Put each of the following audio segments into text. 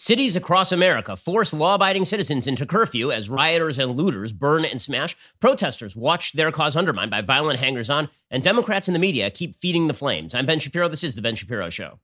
Cities across America force law-abiding citizens into curfew as rioters and looters burn and smash. Protesters watch their cause undermined by violent hangers-on, and Democrats in the media keep feeding the flames. I'm Ben Shapiro. This is The Ben Shapiro Show.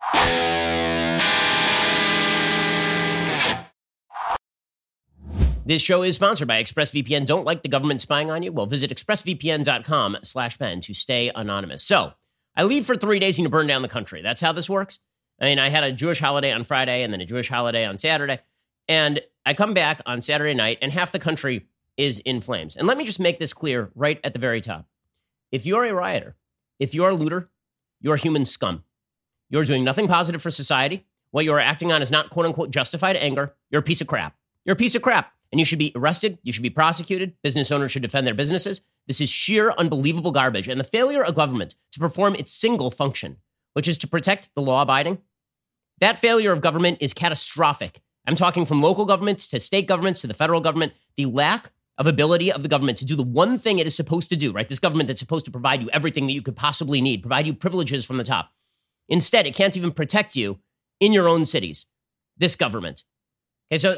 This show is sponsored by ExpressVPN. Don't like the government spying on you? Well, visit expressvpn.com/Ben to stay anonymous. So, I leave for 3 days and you burn down the country. That's how this works. I mean, I had a Jewish holiday on Friday and then a Jewish holiday on Saturday. And I come back on Saturday night and half the country is in flames. And let me just make this clear right at the very top. If you're a rioter, if you're a looter, you're human scum. You're doing nothing positive for society. What you're acting on is not quote unquote justified anger. You're a piece of crap. You're a piece of crap. And you should be arrested. You should be prosecuted. Business owners should defend their businesses. This is sheer unbelievable garbage. And the failure of government to perform its single function, which is to protect the law-abiding, that failure of government is catastrophic. I'm talking from local governments to state governments to the federal government. The lack of ability of the government to do the one thing it is supposed to do, right? This government that's supposed to provide you everything that you could possibly need, provide you privileges from the top. Instead, it can't even protect you in your own cities. This government. Okay, so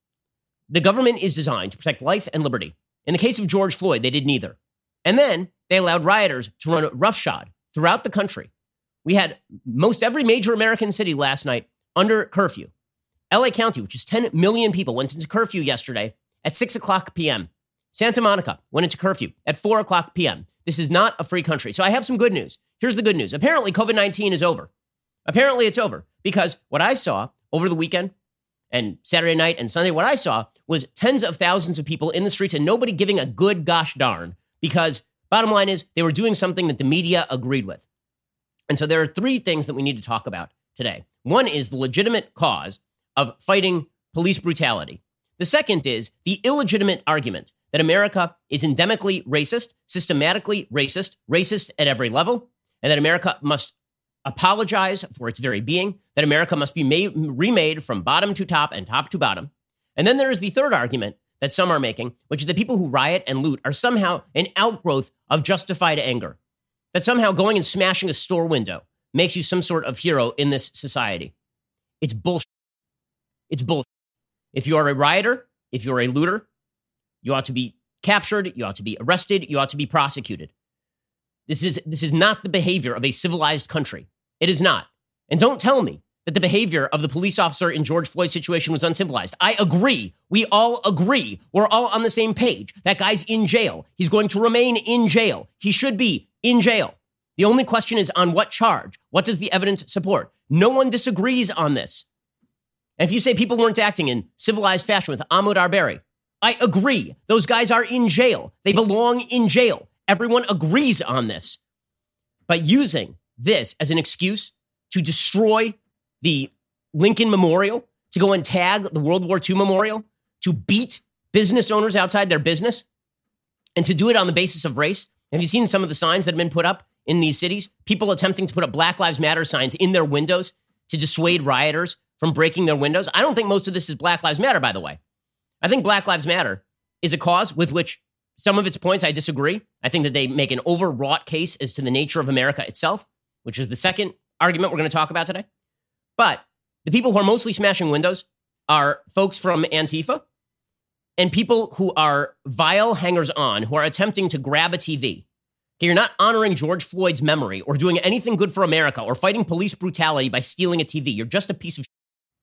the government is designed to protect life and liberty. In the case of George Floyd, they did neither. And then they allowed rioters to run roughshod throughout the country. We had most every major American city last night under curfew. LA County, which is 10 million people, went into curfew yesterday at 6 o'clock p.m. Santa Monica went into curfew at 4 o'clock p.m. This is not a free country. So I have some good news. Here's the good news. Apparently, COVID-19 is over. Apparently, it's over. Because what I saw over the weekend and Saturday night and Sunday, what I saw was tens of thousands of people in the streets and nobody giving a good gosh darn. Because bottom line is they were doing something that the media agreed with. And so there are three things that we need to talk about today. One is the legitimate cause of fighting police brutality. The second is the illegitimate argument that America is endemically racist, systematically racist, racist at every level, and that America must apologize for its very being, that America must be remade from bottom to top and top to bottom. And then there is the third argument that some are making, which is that people who riot and loot are somehow an outgrowth of justified anger. That somehow going and smashing a store window makes you some sort of hero in this society. It's bullshit. It's bullshit. If you are a rioter, if you're a looter, you ought to be captured, you ought to be arrested, you ought to be prosecuted. This is not the behavior of a civilized country. It is not. And don't tell me that the behavior of the police officer in George Floyd's situation was uncivilized. I agree. We all agree. We're all on the same page. That guy's in jail. He's going to remain in jail. He should be in jail. The only question is on what charge? What does the evidence support? No one disagrees on this. And if you say people weren't acting in civilized fashion with Ahmaud Arbery, I agree. Those guys are in jail. They belong in jail. Everyone agrees on this. But using this as an excuse to destroy the Lincoln Memorial, to go and tag the World War II Memorial, to beat business owners outside their business, and to do it on the basis of race. Have you seen some of the signs that have been put up in these cities? People attempting to put up Black Lives Matter signs in their windows to dissuade rioters from breaking their windows. I don't think most of this is Black Lives Matter, by the way. I think Black Lives Matter is a cause with which some of its points I disagree. I think that they make an overwrought case as to the nature of America itself, which is the second argument we're going to talk about today. But the people who are mostly smashing windows are folks from Antifa and people who are vile hangers-on who are attempting to grab a TV. Okay, you're not honoring George Floyd's memory or doing anything good for America or fighting police brutality by stealing a TV. You're just a piece of shit.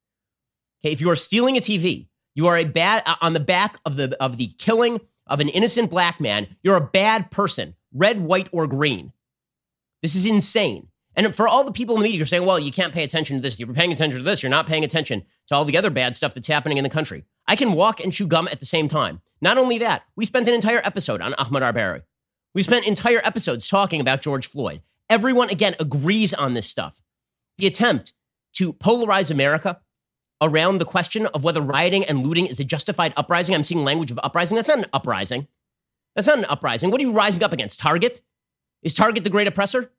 Okay, if you are stealing a TV, you are a bad on the back of the killing of an innocent black man. You're a bad person, red, white, or green. This is insane. And for all the people in the media who are saying, well, you can't pay attention to this. You're paying attention to this. You're not paying attention to all the other bad stuff that's happening in the country. I can walk and chew gum at the same time. Not only that, we spent an entire episode on Ahmaud Arbery. We spent entire episodes talking about George Floyd. Everyone, again, agrees on this stuff. The attempt to polarize America around the question of whether rioting and looting is a justified uprising. I'm seeing language of uprising. That's not an uprising. That's not an uprising. What are you rising up against? Target? Is Target the great oppressor?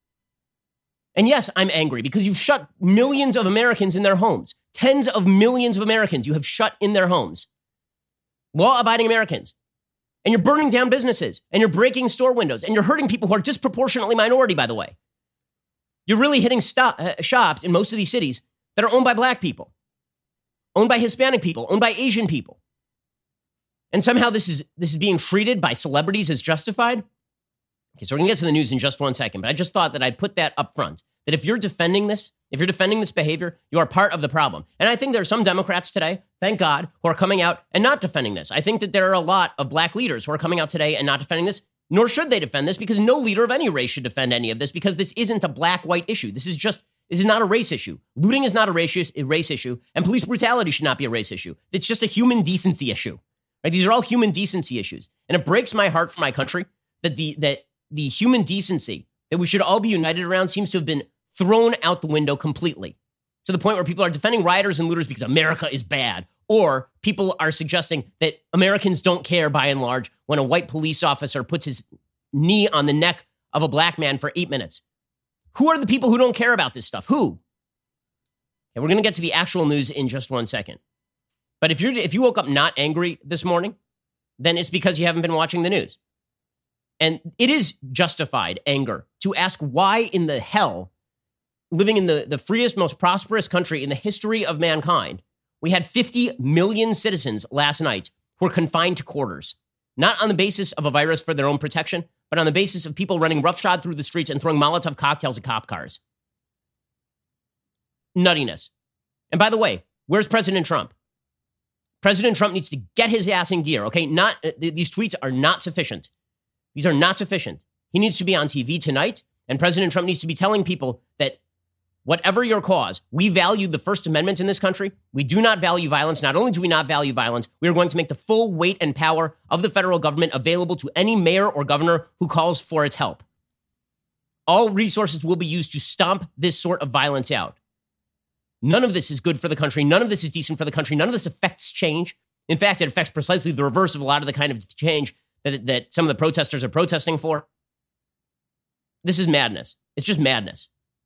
And yes, I'm angry because you've shut millions of Americans in their homes. Tens of millions of Americans you have shut in their homes. Law-abiding Americans. And you're burning down businesses. And you're breaking store windows. And you're hurting people who are disproportionately minority, by the way. You're really hitting shops in most of these cities that are owned by black people. owned by Hispanic people, owned by Asian people. And somehow this is being treated by celebrities as justified. Okay, so we're going to get to the news in just one second, but I just thought that I'd put that up front, that if you're defending this behavior, you are part of the problem. And I think there are some Democrats today, thank God, who are coming out and not defending this. I think that there are a lot of black leaders who are coming out today and not defending this, nor should they defend this, because no leader of any race should defend any of this, because this isn't a black-white issue. This is not a race issue. Looting is not a race issue, and police brutality should not be a race issue. It's just a human decency issue. Right? These are all human decency issues. And it breaks my heart for my country that the human decency that we should all be united around seems to have been thrown out the window completely, to the point where people are defending rioters and looters because America is bad, or people are suggesting that Americans don't care by and large when a white police officer puts his knee on the neck of a black man for 8 minutes. Who are the people who don't care about this stuff? Who? And we're going to get to the actual news in just one second. But if you woke up not angry this morning, then it's because you haven't been watching the news. And it is justified anger to ask why in the hell, living in the freest, most prosperous country in the history of mankind, we had 50 million citizens last night who were confined to quarters, not on the basis of a virus for their own protection, but on the basis of people running roughshod through the streets and throwing Molotov cocktails at cop cars. Nuttiness. And by the way, where's President Trump? President Trump needs to get his ass in gear, okay? These tweets are not sufficient. These are not sufficient. He needs to be on TV tonight, and President Trump needs to be telling people that whatever your cause, we value the First Amendment in this country. We do not value violence. Not only do we not value violence, we are going to make the full weight and power of the federal government available to any mayor or governor who calls for its help. All resources will be used to stomp this sort of violence out. None of this is good for the country. None of this is decent for the country. None of this affects change. In fact, it affects precisely the reverse of a lot of the kind of change that some of the protesters are protesting for. This is madness. It's just madness.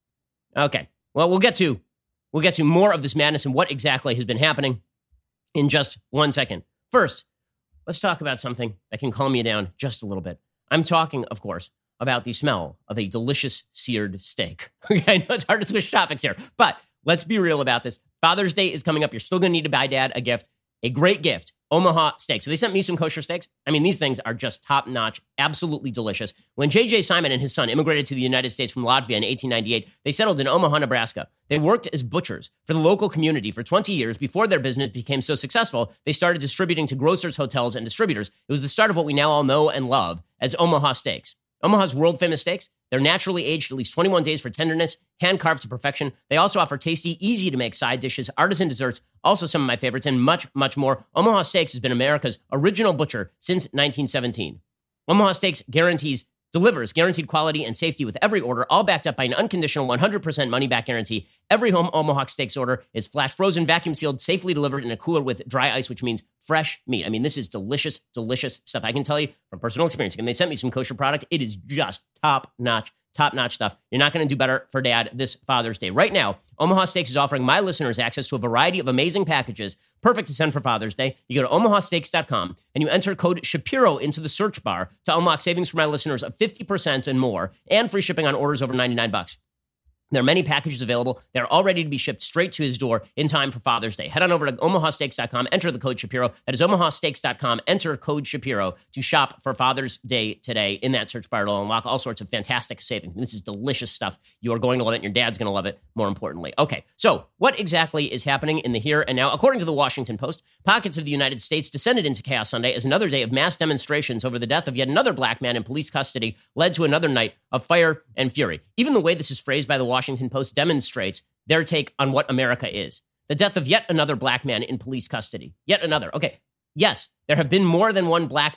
Okay. Well, we'll get to more of this madness and what exactly has been happening in just one second. First, let's talk about something that can calm you down just a little bit. I'm talking, of course, about the smell of a delicious seared steak. Okay, I know it's hard to switch topics here, but let's be real about this. Father's Day is coming up. You're still going to need to buy Dad a gift, a great gift, Omaha Steaks. So they sent me some kosher steaks. I mean, these things are just top-notch, absolutely delicious. When J.J. Simon and his son immigrated to the United States from Latvia in 1898, they settled in Omaha, Nebraska. They worked as butchers for the local community for 20 years before their business became so successful, they started distributing to grocers, hotels, and distributors. It was the start of what we now all know and love as Omaha Steaks. Omaha's world-famous steaks, they're naturally aged at least 21 days for tenderness, hand-carved to perfection. They also offer tasty, easy-to-make side dishes, artisan desserts, also some of my favorites, and much, much more. Omaha Steaks has been America's original butcher since 1917. Omaha Steaks delivers guaranteed quality and safety with every order, all backed up by an unconditional 100% money-back guarantee. Every home Omaha Steaks order is flash frozen, vacuum sealed, safely delivered in a cooler with dry ice, which means fresh meat. I mean, this is delicious, delicious stuff. I can tell you from personal experience. And they sent me some kosher product. It is just top-notch stuff. You're not going to do better for Dad this Father's Day. Right now, Omaha Steaks is offering my listeners access to a variety of amazing packages, perfect to send for Father's Day. You go to omahasteaks.com and you enter code Shapiro into the search bar to unlock savings for my listeners of 50% and more, and free shipping on orders over $99. There are many packages available. They're all ready to be shipped straight to his door in time for Father's Day. Head on over to omahasteaks.com, enter the code Shapiro. That is omahasteaks.com, enter code Shapiro to shop for Father's Day today. In that search bar, it'll unlock all sorts of fantastic savings. This is delicious stuff. You are going to love it, and your dad's going to love it, more importantly. Okay, so what exactly is happening in the here and now? According to the Washington Post, pockets of the United States descended into Chaos Sunday as another day of mass demonstrations over the death of yet another black man in police custody led to another night of fire and fury. Even the way this is phrased by the Washington Post demonstrates their take on what America is. The death of yet another black man in police custody. Yet another. Okay. Yes, there have been more than one black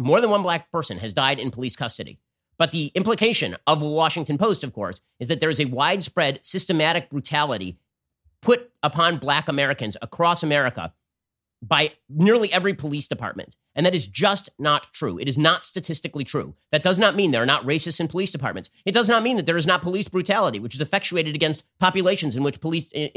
person has died in police custody. But the implication of the Washington Post, of course, is that there is a widespread systematic brutality put upon black Americans across America by nearly every police department. And that is just not true. It is not statistically true. That does not mean there are not racists in police departments. It does not mean that there is not police brutality, which is effectuated against populations in which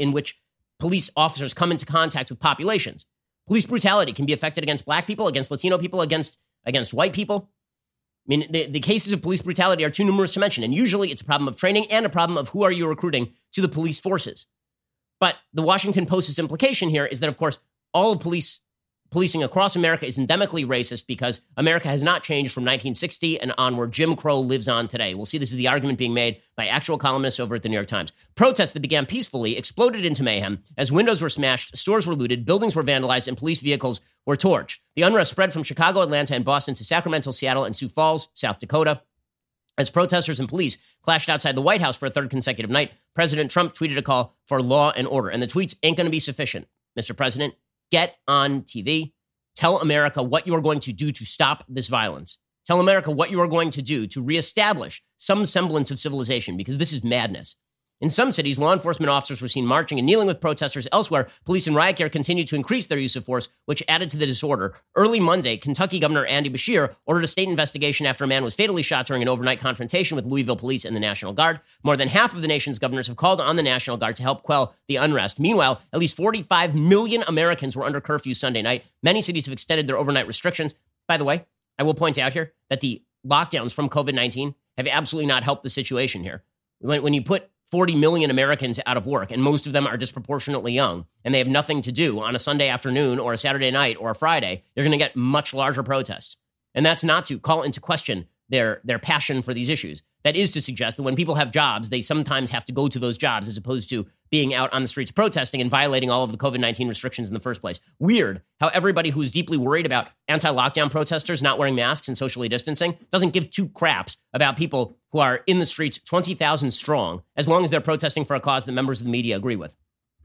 police officers come into contact with populations. Police brutality can be affected against black people, against Latino people, against white people. I mean, the cases of police brutality are too numerous to mention. And usually it's a problem of training and a problem of who are you recruiting to the police forces. But the Washington Post's implication here is that, of course, all of policing across America is endemically racist because America has not changed from 1960 and onward. Jim Crow lives on today. We'll see this is the argument being made by actual columnists over at the New York Times. Protests that began peacefully exploded into mayhem as windows were smashed, stores were looted, buildings were vandalized, and police vehicles were torched. The unrest spread from Chicago, Atlanta, and Boston to Sacramento, Seattle, and Sioux Falls, South Dakota. As protesters and police clashed outside the White House for a third consecutive night, President Trump tweeted a call for law and order. And the tweets ain't going to be sufficient, Mr. President. Get on TV. Tell America what you are going to do to stop this violence. Tell America what you are going to do to reestablish some semblance of civilization, because this is madness. In some cities, law enforcement officers were seen marching and kneeling with protesters. Elsewhere, police in riot gear continued to increase their use of force, which added to the disorder. Early Monday, Kentucky Governor Andy Beshear ordered a state investigation after a man was fatally shot during an overnight confrontation with Louisville police and the National Guard. More than half of the nation's governors have called on the National Guard to help quell the unrest. Meanwhile, at least 45 million Americans were under curfew Sunday night. Many cities have extended their overnight restrictions. By the way, I will point out here that the lockdowns from COVID-19 have absolutely not helped the situation here. When you put 40 million Americans out of work, and most of them are disproportionately young, and they have nothing to do on a Sunday afternoon or a Saturday night or a Friday, you're going to get much larger protests. And that's not to call into question their passion for these issues. That is to suggest that when people have jobs, they sometimes have to go to those jobs as opposed to being out on the streets protesting and violating all of the COVID-19 restrictions in the first place. Weird how everybody who's deeply worried about anti-lockdown protesters not wearing masks and socially distancing doesn't give two craps about people who are in the streets 20,000 strong, as long as they're protesting for a cause that members of the media agree with.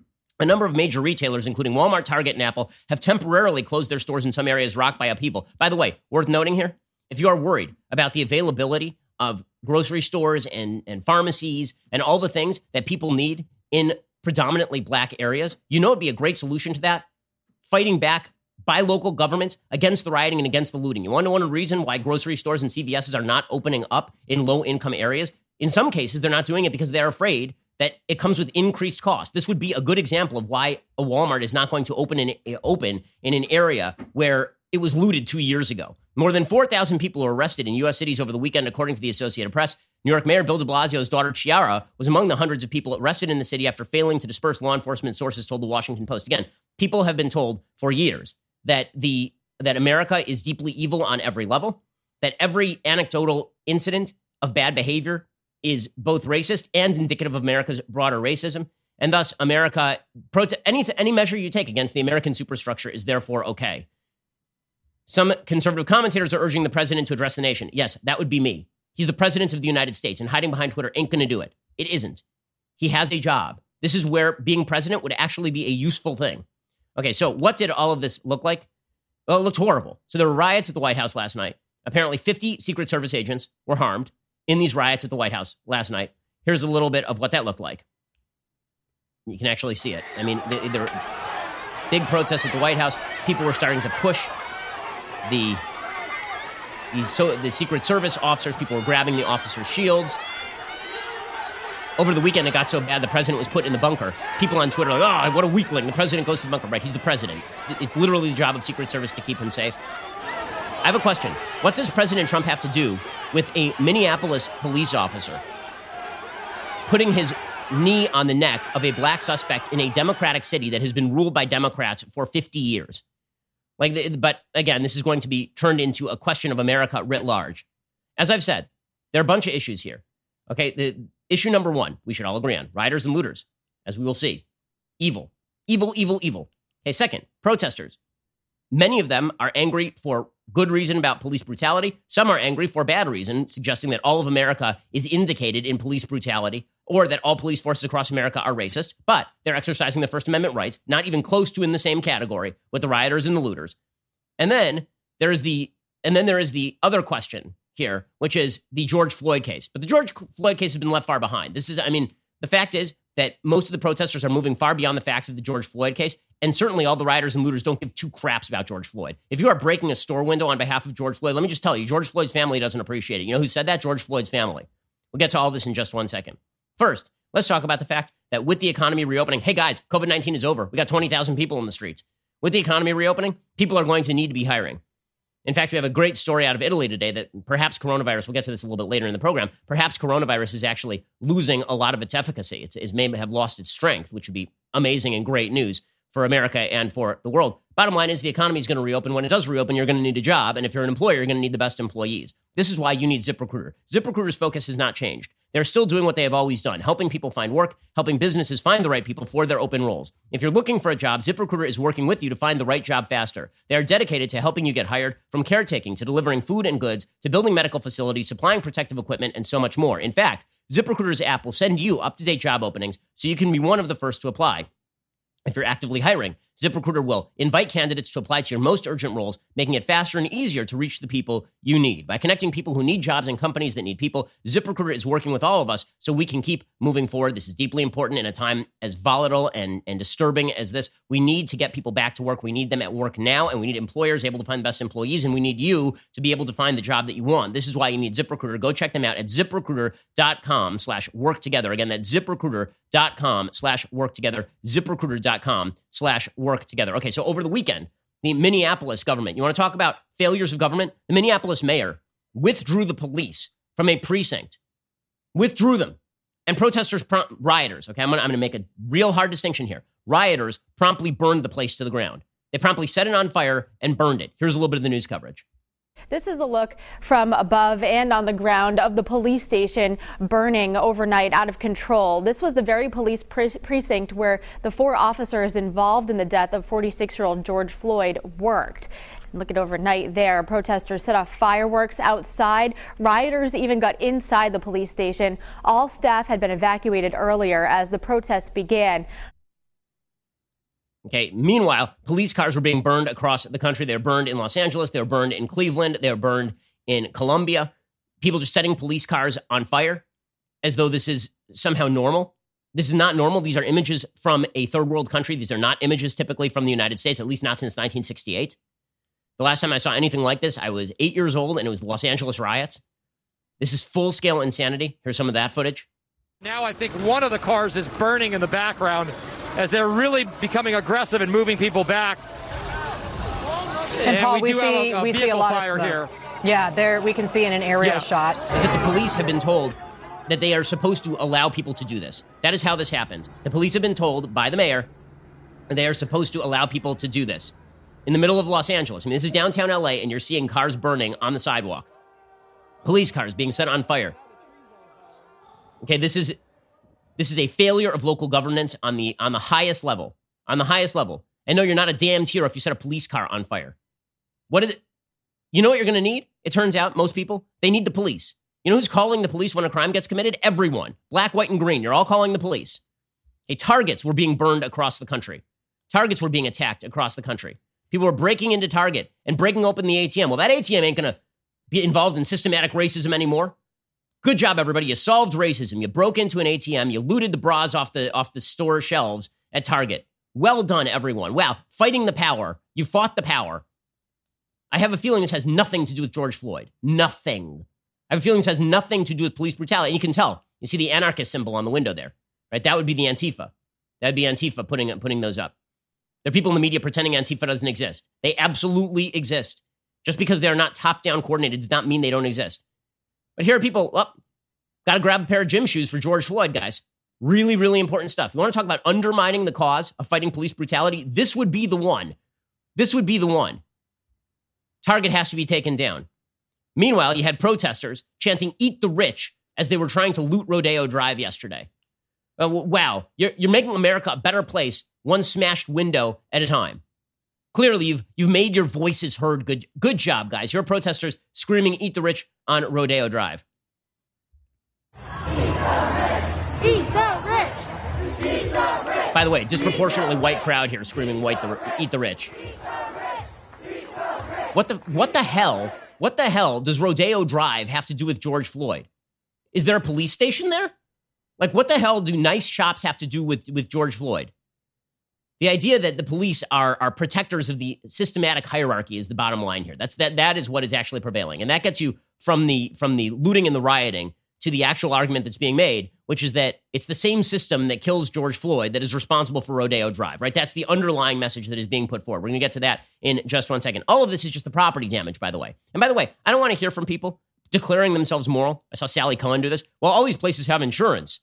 A number of major retailers, including Walmart, Target, and Apple, have temporarily closed their stores in some areas rocked by upheaval. By the way, worth noting here, if you are worried about the availability of grocery stores and pharmacies and all the things that people need in predominantly black areas, you know it'd be a great solution to that? Fighting back by local government against the rioting and against the looting. You want to know one reason why grocery stores and CVSs are not opening up in low-income areas? In some cases, they're not doing it because they're afraid that it comes with increased cost. This would be a good example of why a Walmart is not going to open in an area where it was looted 2 years ago. More than 4,000 people were arrested in U.S. cities over the weekend, according to the Associated Press. New York Mayor Bill de Blasio's daughter, Chiara, was among the hundreds of people arrested in the city after failing to disperse law enforcement, sources told the Washington Post. Again, people have been told for years that America is deeply evil on every level, that every anecdotal incident of bad behavior is both racist and indicative of America's broader racism. And thus, America, any measure you take against the American superstructure is therefore okay. Some conservative commentators are urging the president to address the nation. Yes, that would be me. He's the president of the United States, and hiding behind Twitter ain't going to do it. It isn't. He has a job. This is where being president would actually be a useful thing. Okay, so what did all of this look like? Well, it looked horrible. So there were riots at the White House last night. Apparently 50 Secret Service agents were harmed in these riots at the White House last night. Here's a little bit of what that looked like. You can actually see it. I mean, there were big protests at the White House. People were starting to push the Secret Service officers. People were grabbing the officers' shields. Over the weekend, it got so bad, the president was put in the bunker. People on Twitter are like, oh, what a weakling. The president goes to the bunker. Right, he's the president. It's literally the job of Secret Service to keep him safe. I have a question. What does President Trump have to do with a Minneapolis police officer putting his knee on the neck of a black suspect in a Democratic city that has been ruled by Democrats for 50 years? But again, this is going to be turned into a question of America writ large. As I've said, there are a bunch of issues here. Okay, the issue number one, we should all agree on, rioters and looters, as we will see. Evil, evil, evil, evil. Okay, second, protesters. Many of them are angry for good reason about police brutality. Some are angry for bad reason, suggesting that all of America is indicated in police brutality or that all police forces across America are racist, but they're exercising their First Amendment rights, not even close to in the same category with the rioters and the looters. And then there is the other question here, which is the George Floyd case. But the George Floyd case has been left far behind. The fact is that most of the protesters are moving far beyond the facts of the George Floyd case. And certainly all the rioters and looters don't give two craps about George Floyd. If you are breaking a store window on behalf of George Floyd, let me just tell you, George Floyd's family doesn't appreciate it. You know who said that? George Floyd's family. We'll get to all this in just 1 second. First, let's talk about the fact that with the economy reopening, hey guys, COVID-19 is over. We got 20,000 people in the streets. With the economy reopening, people are going to need to be hiring. In fact, we have a great story out of Italy today that perhaps coronavirus, we'll get to this a little bit later in the program, perhaps coronavirus is actually losing a lot of its efficacy. It may have lost its strength, which would be amazing and great news for America and for the world. Bottom line is the economy is going to reopen. When it does reopen, you're going to need a job. And if you're an employer, you're going to need the best employees. This is why you need ZipRecruiter. ZipRecruiter's focus has not changed. They're still doing what they have always done, helping people find work, helping businesses find the right people for their open roles. If you're looking for a job, ZipRecruiter is working with you to find the right job faster. They are dedicated to helping you get hired, from caretaking to delivering food and goods to building medical facilities, supplying protective equipment, and so much more. In fact, ZipRecruiter's app will send you up-to-date job openings so you can be one of the first to apply. If you're actively hiring, ZipRecruiter will invite candidates to apply to your most urgent roles, making it faster and easier to reach the people you need. By connecting people who need jobs and companies that need people, ZipRecruiter is working with all of us so we can keep moving forward. This is deeply important in a time as volatile and disturbing as this. We need to get people back to work. We need them at work now, and we need employers able to find the best employees, and we need you to be able to find the job that you want. This is why you need ZipRecruiter. Go check them out at ZipRecruiter.com/worktogether. Again, that's ZipRecruiter.com/worktogether. ZipRecruiter.com/worktogether. Okay, so over the weekend, the Minneapolis government, you want to talk about failures of government? The Minneapolis mayor withdrew the police from a precinct, withdrew them, and protesters, rioters, okay, I'm going to make a real hard distinction here. Rioters promptly burned the place to the ground. They promptly set it on fire and burned it. Here's a little bit of the news coverage. This is a look from above and on the ground of the police station burning overnight out of control. This was the very police precinct where the 4 officers involved in the death of 46-year-old George Floyd worked. Look at overnight there. Protesters set off fireworks outside. Rioters even got inside the police station. All staff had been evacuated earlier as the protests began. Okay. Meanwhile, police cars were being burned across the country. They were burned in Los Angeles. They were burned in Cleveland. They were burned in Columbia. People just setting police cars on fire as though this is somehow normal. This is not normal. These are images from a third world country. These are not images typically from the United States, at least not since 1968. The last time I saw anything like this, I was 8 years old, and it was the Los Angeles riots. This is full-scale insanity. Here's some of that footage. Now I think one of the cars is burning in the background as they're really becoming aggressive and moving people back. And Paul, we see a lot of smoke here. Yeah, there we can see in an aerial shot. Is that the police have been told that they are supposed to allow people to do this. That is how this happens. The police have been told by the mayor that they are supposed to allow people to do this. In the middle of Los Angeles. I mean, this is downtown LA, and you're seeing cars burning on the sidewalk. Police cars being set on fire. Okay, this is a failure of local governance on the highest level. On the highest level. And no, you're not a damned hero if you set a police car on fire. You know what you're going to need? It turns out most people, they need the police. You know who's calling the police when a crime gets committed? Everyone. Black, white, and green. You're all calling the police. Okay, Targets were being burned across the country. Targets were being attacked across the country. People were breaking into Target and breaking open the ATM. Well, that ATM ain't going to be involved in systematic racism anymore. Good job, everybody. You solved racism. You broke into an ATM. You looted the bras off the store shelves at Target. Well done, everyone. Wow, fighting the power. You fought the power. I have a feeling this has nothing to do with George Floyd. Nothing. I have a feeling this has nothing to do with police brutality. And you can tell. You see the anarchist symbol on the window there, right? That would be the Antifa. That would be Antifa putting those up. There are people in the media pretending Antifa doesn't exist. They absolutely exist. Just because they're not top-down coordinated does not mean they don't exist. But here are people, got to grab a pair of gym shoes for George Floyd, guys. Really, really important stuff. You want to talk about undermining the cause of fighting police brutality? This would be the one. This would be the one. Target has to be taken down. Meanwhile, you had protesters chanting "Eat the Rich" as they were trying to loot Rodeo Drive yesterday. Wow, you're making America a better place, one smashed window at a time. Clearly, you've made your voices heard. Good job, guys. You're protesters screaming "Eat the Rich" on Rodeo Drive. Eat the rich! Eat the rich! By the way, disproportionately white crowd here screaming "Eat the Rich." What the hell? What the hell does Rodeo Drive have to do with George Floyd? Is there a police station there? Like, what the hell do nice shops have to do with George Floyd? The idea that the police are protectors of the systematic hierarchy is the bottom line here. That is what is actually prevailing. And that gets you from the looting and the rioting to the actual argument that's being made, which is that it's the same system that kills George Floyd that is responsible for Rodeo Drive, right? That's the underlying message that is being put forward. We're going to get to that in just 1 second. All of this is just the property damage, by the way. And by the way, I don't want to hear from people declaring themselves moral. I saw Sally Cohen do this. Well, all these places have insurance.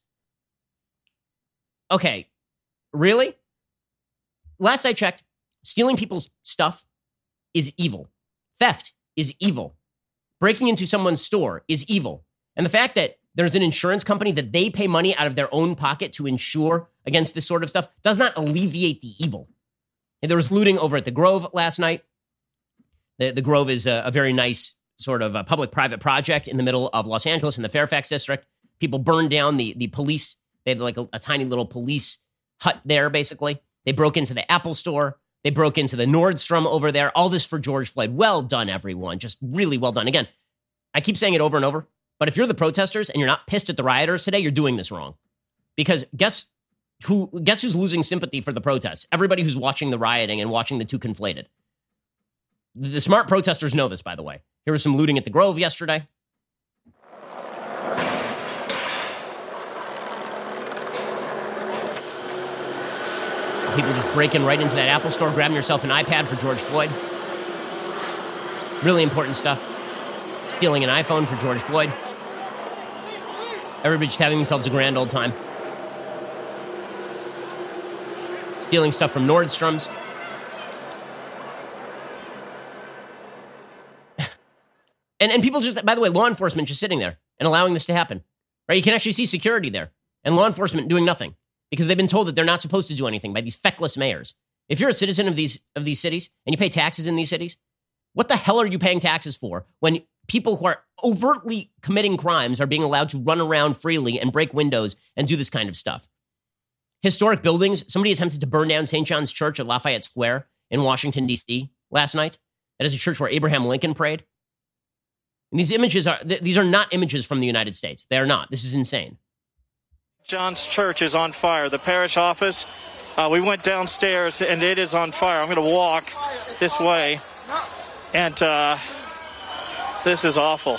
Okay, really? Last I checked, stealing people's stuff is evil. Theft is evil. Breaking into someone's store is evil. And the fact that there's an insurance company that they pay money out of their own pocket to insure against this sort of stuff does not alleviate the evil. And there was looting over at the Grove last night. The Grove is a very nice sort of a public-private project in the middle of Los Angeles in the Fairfax district. People burned down the police. They had like a tiny little police hut there, basically. They broke into the Apple store. They broke into the Nordstrom over there. All this for George Floyd. Well done, everyone. Just really well done. Again, I keep saying it over and over, but if you're the protesters and you're not pissed at the rioters today, you're doing this wrong. Because guess who's losing sympathy for the protests? Everybody who's watching the rioting and watching the two conflated. The smart protesters know this, by the way. Here was some looting at the Grove yesterday. People just breaking right into that Apple store, grabbing yourself an iPad for George Floyd. Really important stuff. Stealing an iPhone for George Floyd. Everybody just having themselves a grand old time. Stealing stuff from Nordstrom's. And people just, by the way, law enforcement just sitting there and allowing this to happen. Right? You can actually see security there. And law enforcement doing nothing. Because they've been told that they're not supposed to do anything by these feckless mayors. If you're a citizen of these cities and you pay taxes in these cities, what the hell are you paying taxes for when people who are overtly committing crimes are being allowed to run around freely and break windows and do this kind of stuff? Historic buildings. Somebody attempted to burn down St. John's Church at Lafayette Square in Washington, D.C. last night. That is a church where Abraham Lincoln prayed. And these are not images from the United States. They are not. This is insane. John's Church is on fire. The parish office, we went downstairs and it is on fire. I'm going to walk this way, and this is awful.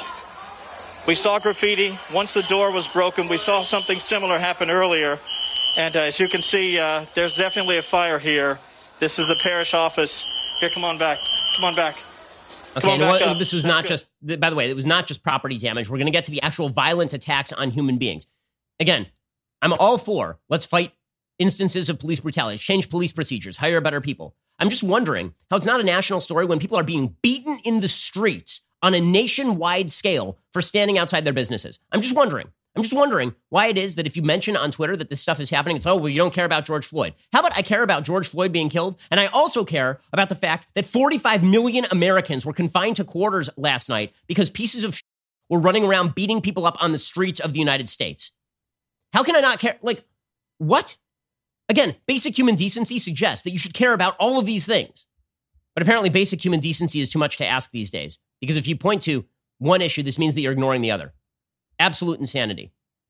We saw graffiti. Once the door was broken, we saw something similar happen earlier. And as you can see, there's definitely a fire here. This is the parish office. Here, come on back. Come on back. Okay, this was not just, by the way, it was not just property damage. We're going to get to the actual violent attacks on human beings. Again, I'm all for let's fight instances of police brutality, change police procedures, hire better people. I'm just wondering how it's not a national story when people are being beaten in the streets on a nationwide scale for standing outside their businesses. I'm just wondering why it is that if you mention on Twitter that this stuff is happening, it's, oh, well, you don't care about George Floyd. How about I care about George Floyd being killed? And I also care about the fact that 45 million Americans were confined to quarters last night because pieces of shit were running around beating people up on the streets of the United States. How can I not care? Like, what? Again, basic human decency suggests that you should care about all of these things. But apparently basic human decency is too much to ask these days. Because if you point to one issue, this means that you're ignoring the other. Absolute insanity.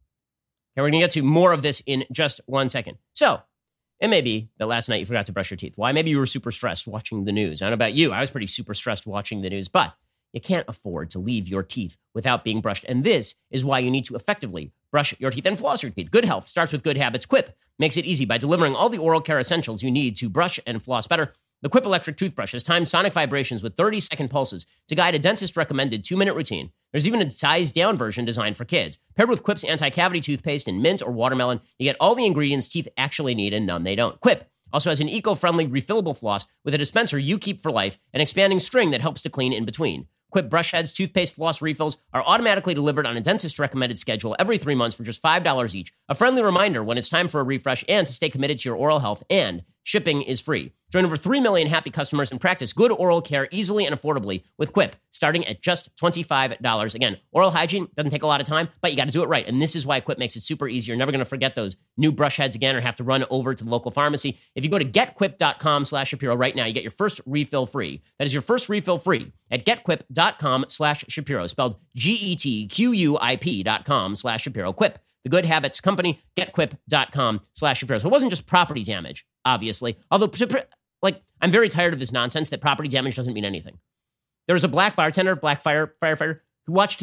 Okay, we're going to get to more of this in just 1 second. So, it may be that last night you forgot to brush your teeth. Why? Maybe you were super stressed watching the news. I don't know about you. I was pretty super stressed watching the news. But you can't afford to leave your teeth without being brushed. And this is why you need to effectively brush your teeth and floss your teeth. Good health starts with good habits. Quip makes it easy by delivering all the oral care essentials you need to brush and floss better. The Quip electric toothbrush has timed sonic vibrations with 30-second pulses to guide a dentist-recommended 2-minute routine. There's even a sized-down version designed for kids. Paired with Quip's anti-cavity toothpaste in mint or watermelon, you get all the ingredients teeth actually need and none they don't. Quip also has an eco-friendly refillable floss with a dispenser you keep for life and expanding string that helps to clean in between. Quip brush heads, toothpaste, floss refills are automatically delivered on a dentist-recommended schedule every 3 months for just $5 each. A friendly reminder when it's time for a refresh and to stay committed to your oral health, and shipping is free. Join over 3 million happy customers and practice good oral care easily and affordably with Quip, starting at just $25. Again, oral hygiene doesn't take a lot of time, but you got to do it right. And this is why Quip makes it super easy. You're never going to forget those new brush heads again or have to run over to the local pharmacy. If you go to getquip.com/Shapiro right now, you get your first refill free. That is your first refill free at getquip.com/Shapiro, spelled GETQUIP.com/Shapiro. Quip, the Good Habits Company, getquip.com/Shapiro. So it wasn't just property damage, obviously. Although, I'm very tired of this nonsense that property damage doesn't mean anything. There was a black bartender, black firefighter, who watched his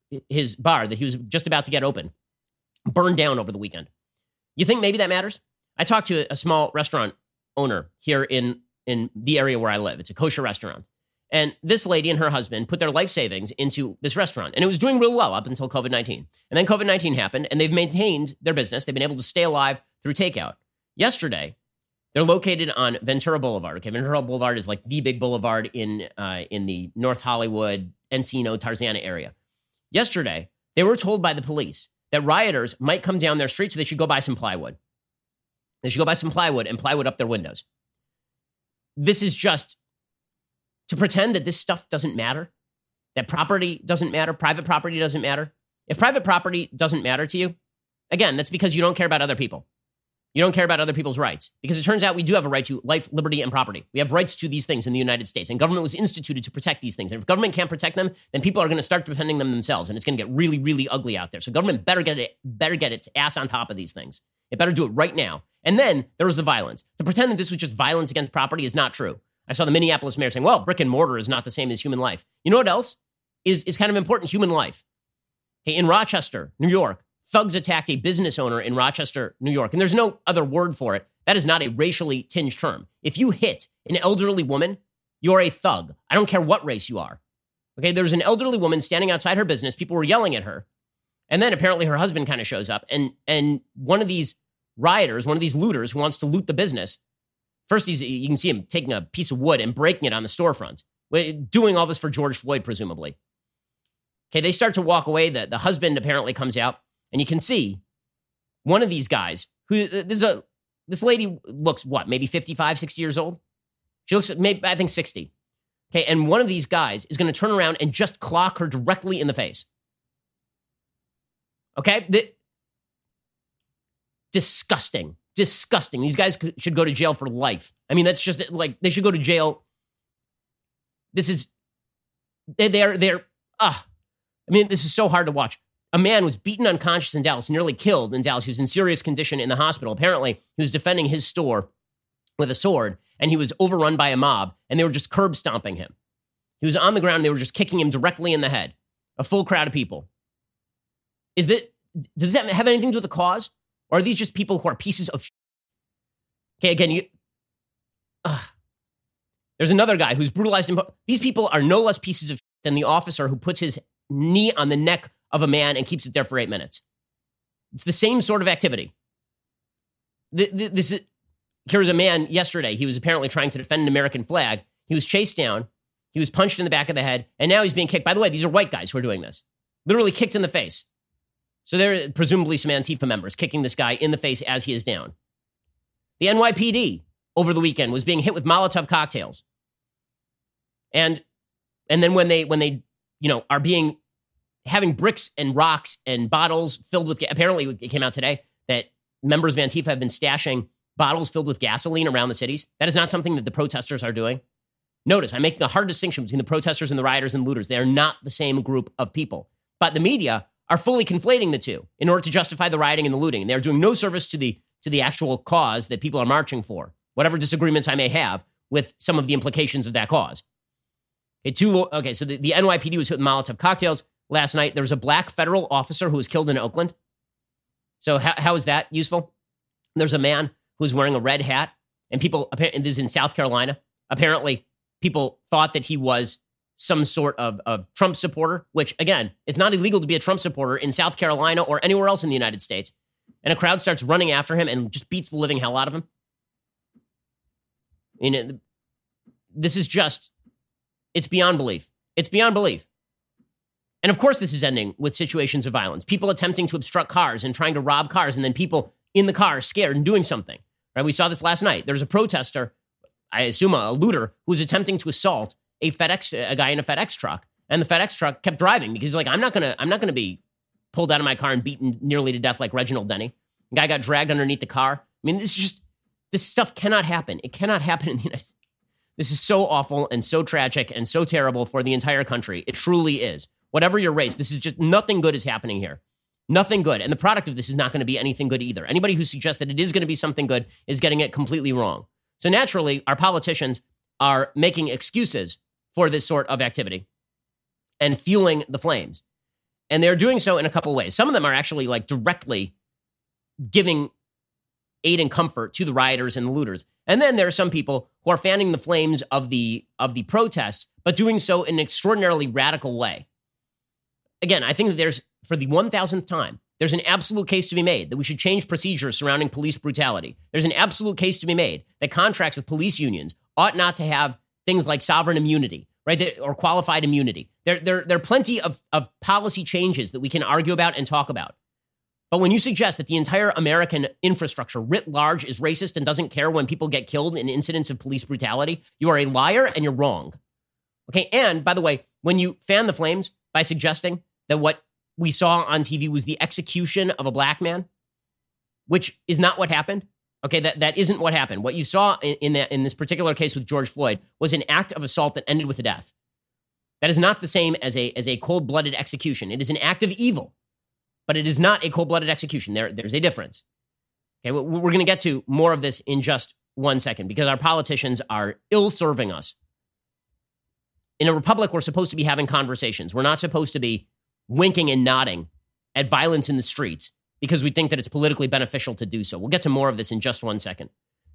his bar that he was just about to get open burned down over the weekend. You think maybe that matters? I talked to a small restaurant owner here in the area where I live. It's a kosher restaurant. And this lady and her husband put their life savings into this restaurant. And it was doing real well up until COVID-19. And then COVID-19 happened, and they've maintained their business. They've been able to stay alive through takeout. Yesterday, they're located on Ventura Boulevard. Okay, Ventura Boulevard is like the big boulevard in the North Hollywood, Encino, Tarzana area. Yesterday, they were told by the police that rioters might come down their street, so they should go buy some plywood. They should go buy some plywood and plywood up their windows. This is just to pretend that this stuff doesn't matter, that property doesn't matter, private property doesn't matter. If private property doesn't matter to you, again, that's because you don't care about other people. You don't care about other people's rights, because it turns out we do have a right to life, liberty, and property. We have rights to these things in the United States, and government was instituted to protect these things. And if government can't protect them, then people are going to start defending them themselves, and it's going to get really, really ugly out there. So government better get its ass on top of these things. It better do it right now. And then there was the violence. To pretend that this was just violence against property is not true. I saw the Minneapolis mayor saying, well, brick and mortar is not the same as human life. You know what else is kind of important? Human life. Okay, in Rochester, New York, thugs attacked a business owner in Rochester, New York. And there's no other word for it. That is not a racially tinged term. If you hit an elderly woman, you're a thug. I don't care what race you are. Okay, there's an elderly woman standing outside her business. People were yelling at her. And then apparently her husband kind of shows up. And one of these rioters, one of these looters who wants to loot the business, first, you can see him taking a piece of wood and breaking it on the storefront, doing all this for George Floyd, presumably. Okay, they start to walk away. The husband apparently comes out, and you can see one of these guys, this lady looks, maybe 55, 60 years old? She looks, maybe, I think 60. Okay, and one of these guys is going to turn around and just clock her directly in the face. Okay? Disgusting. Disgusting. These guys should go to jail for life. I mean, that's just like, they should go to jail. This is, I mean, this is so hard to watch. A man was beaten unconscious in Dallas, nearly killed in Dallas. He was in serious condition in the hospital. Apparently, he was defending his store with a sword, and he was overrun by a mob, and they were just curb stomping him. He was on the ground, and they were just kicking him directly in the head. A full crowd of people. Does that have anything to do with the cause? Or are these just people who are pieces of shit? Okay, again, there's another guy who's brutalized. These people are no less pieces of shit than the officer who puts his knee on the neck of a man and keeps it there for 8 minutes. It's the same sort of activity. Here's a man yesterday. He was apparently trying to defend an American flag. He was chased down. He was punched in the back of the head. And now he's being kicked. By the way, these are white guys who are doing this. Literally kicked in the face. So they're presumably some Antifa members kicking this guy in the face as he is down. The NYPD over the weekend was being hit with Molotov cocktails. And then when they are having bricks and rocks and bottles filled with, apparently it came out today that members of Antifa have been stashing bottles filled with gasoline around the cities. That is not something that the protesters are doing. Notice, I'm making a hard distinction between the protesters and the rioters and looters. They are not the same group of people. But the media are fully conflating the two in order to justify the rioting and the looting. And they're doing no service to the actual cause that people are marching for, whatever disagreements I may have with some of the implications of that cause. Okay, so the NYPD was hit with Molotov cocktails last night. There was a black federal officer who was killed in Oakland. So how is that useful? There's a man who was wearing a red hat, and this is in South Carolina. Apparently, people thought that he was some sort of Trump supporter, which, again, it's not illegal to be a Trump supporter in South Carolina or anywhere else in the United States. And a crowd starts running after him and just beats the living hell out of him. This is just, it's beyond belief. It's beyond belief. And of course, this is ending with situations of violence. People attempting to obstruct cars and trying to rob cars, and then people in the car scared and doing something. Right? We saw this last night. There's a protester, I assume a looter, who was attempting to assault a guy in a FedEx truck, and the FedEx truck kept driving because he's like, I'm not gonna be pulled out of my car and beaten nearly to death like Reginald Denny. The guy got dragged underneath the car. I mean, this stuff cannot happen. It cannot happen in the United States. This is so awful and so tragic and so terrible for the entire country. It truly is. Whatever your race, this is just, nothing good is happening here. Nothing good. And the product of this is not going to be anything good either. Anybody who suggests that it is going to be something good is getting it completely wrong. So naturally, our politicians are making excuses for this sort of activity and fueling the flames. And they're doing so in a couple ways. Some of them are actually like directly giving aid and comfort to the rioters and the looters. And then there are some people who are fanning the flames of the protests, but doing so in an extraordinarily radical way. Again, I think that there's, for the 1,000th time, there's an absolute case to be made that we should change procedures surrounding police brutality. There's an absolute case to be made that contracts with police unions ought not to have things like sovereign immunity, right, or qualified immunity. There are plenty of policy changes that we can argue about and talk about. But when you suggest that the entire American infrastructure writ large is racist and doesn't care when people get killed in incidents of police brutality, you are a liar and you're wrong. Okay, and by the way, when you fan the flames by suggesting that what we saw on TV was the execution of a black man, which is not what happened. Okay, that isn't what happened. What you saw in this particular case with George Floyd was an act of assault that ended with a death. That is not the same as a cold-blooded execution. It is an act of evil, but it is not a cold-blooded execution. There's a difference. Okay, we're going to get to more of this in just 1 second because our politicians are ill-serving us. In a republic, we're supposed to be having conversations. We're not supposed to be winking and nodding at violence in the streets because we think that it's politically beneficial to do so. We'll get to more of this in just 1 second.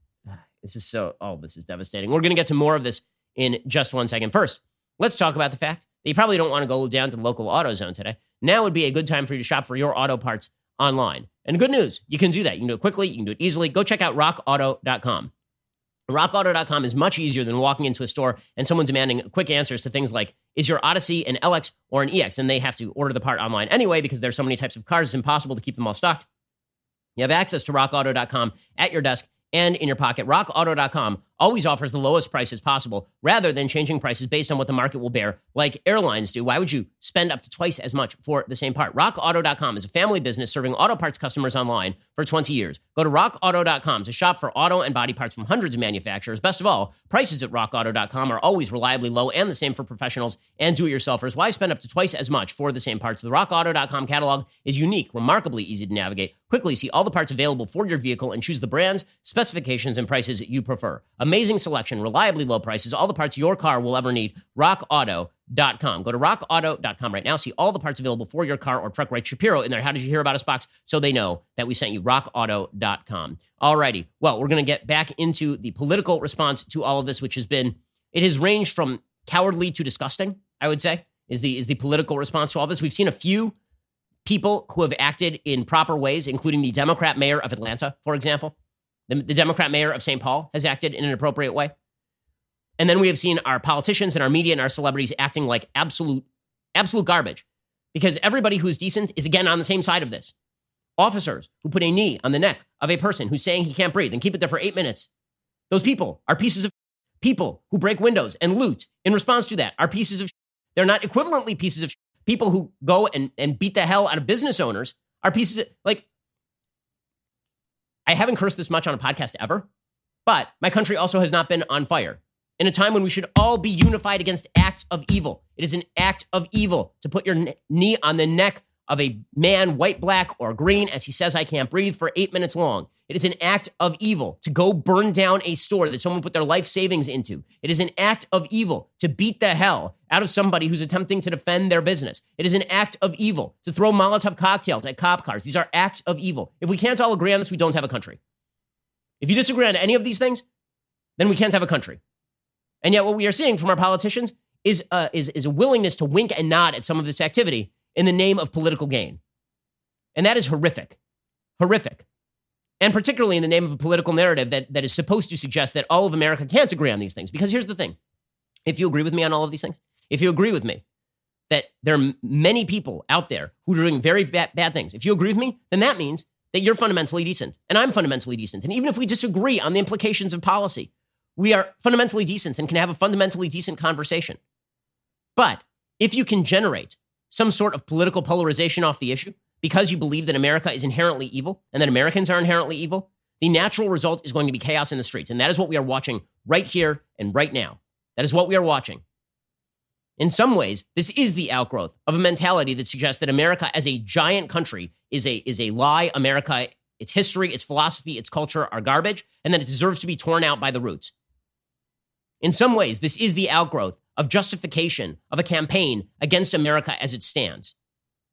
This is devastating. We're going to get to more of this in just 1 second. First, let's talk about the fact that you probably don't want to go down to the local AutoZone today. Now would be a good time for you to shop for your auto parts online. And good news, you can do that. You can do it quickly. You can do it easily. Go check out rockauto.com. RockAuto.com is much easier than walking into a store and someone demanding quick answers to things like, is your Odyssey an LX or an EX? And they have to order the part online anyway because there's so many types of cars, it's impossible to keep them all stocked. You have access to RockAuto.com at your desk and in your pocket. RockAuto.com always offers the lowest prices possible rather than changing prices based on what the market will bear like airlines do. Why would you spend up to twice as much for the same part? RockAuto.com is a family business serving auto parts customers online for 20 years. Go to RockAuto.com to shop for auto and body parts from hundreds of manufacturers. Best of all, prices at RockAuto.com are always reliably low and the same for professionals and do-it-yourselfers. Why spend up to twice as much for the same parts? The RockAuto.com catalog is unique, remarkably easy to navigate. Quickly see all the parts available for your vehicle and choose the brands, specifications, and prices you prefer. Amazing selection, reliably low prices, all the parts your car will ever need. RockAuto.com. Go to RockAuto.com right now. See all the parts available for your car or truck. Write Shapiro in there. How did you hear about us box? So they know that we sent you. RockAuto.com. Alrighty. Well, we're going to get back into the political response to all of this, which it has ranged from cowardly to disgusting, I would say, is the political response to all this. We've seen a few people who have acted in proper ways, including the Democrat mayor of Atlanta, for example. The Democrat mayor of St. Paul has acted in an appropriate way. And then we have seen our politicians and our media and our celebrities acting like absolute garbage because everybody who's decent is, again, on the same side of this. Officers who put a knee on the neck of a person who's saying he can't breathe and keep it there for 8 minutes. Those people are pieces of people who break windows and loot in response to that are pieces of They're not equivalently pieces of people who go and beat the hell out of business owners are pieces of, like, I haven't cursed this much on a podcast ever, but my country also has not been on fire. In a time when we should all be unified against acts of evil. It is an act of evil to put your knee on the neck of a man, white, black, or green, as he says, I can't breathe, for 8 minutes long. It is an act of evil to go burn down a store that someone put their life savings into. It is an act of evil to beat the hell out of somebody who's attempting to defend their business. It is an act of evil to throw Molotov cocktails at cop cars. These are acts of evil. If we can't all agree on this, we don't have a country. If you disagree on any of these things, then we can't have a country. And yet what we are seeing from our politicians is a willingness to wink and nod at some of this activity in the name of political gain. And that is horrific. Horrific. And particularly in the name of a political narrative that is supposed to suggest that all of America can't agree on these things. Because here's the thing. If you agree with me on all of these things, if you agree with me that there are many people out there who are doing very bad things, if you agree with me, then that means that you're fundamentally decent and I'm fundamentally decent. And even if we disagree on the implications of policy, we are fundamentally decent and can have a fundamentally decent conversation. But if you can generate some sort of political polarization off the issue because you believe that America is inherently evil and that Americans are inherently evil, the natural result is going to be chaos in the streets. And that is what we are watching right here and right now. That is what we are watching. In some ways, this is the outgrowth of a mentality that suggests that America as a giant country is a lie. America, its history, its philosophy, its culture are garbage, and that it deserves to be torn out by the roots. In some ways, this is the outgrowth of justification of a campaign against America as it stands.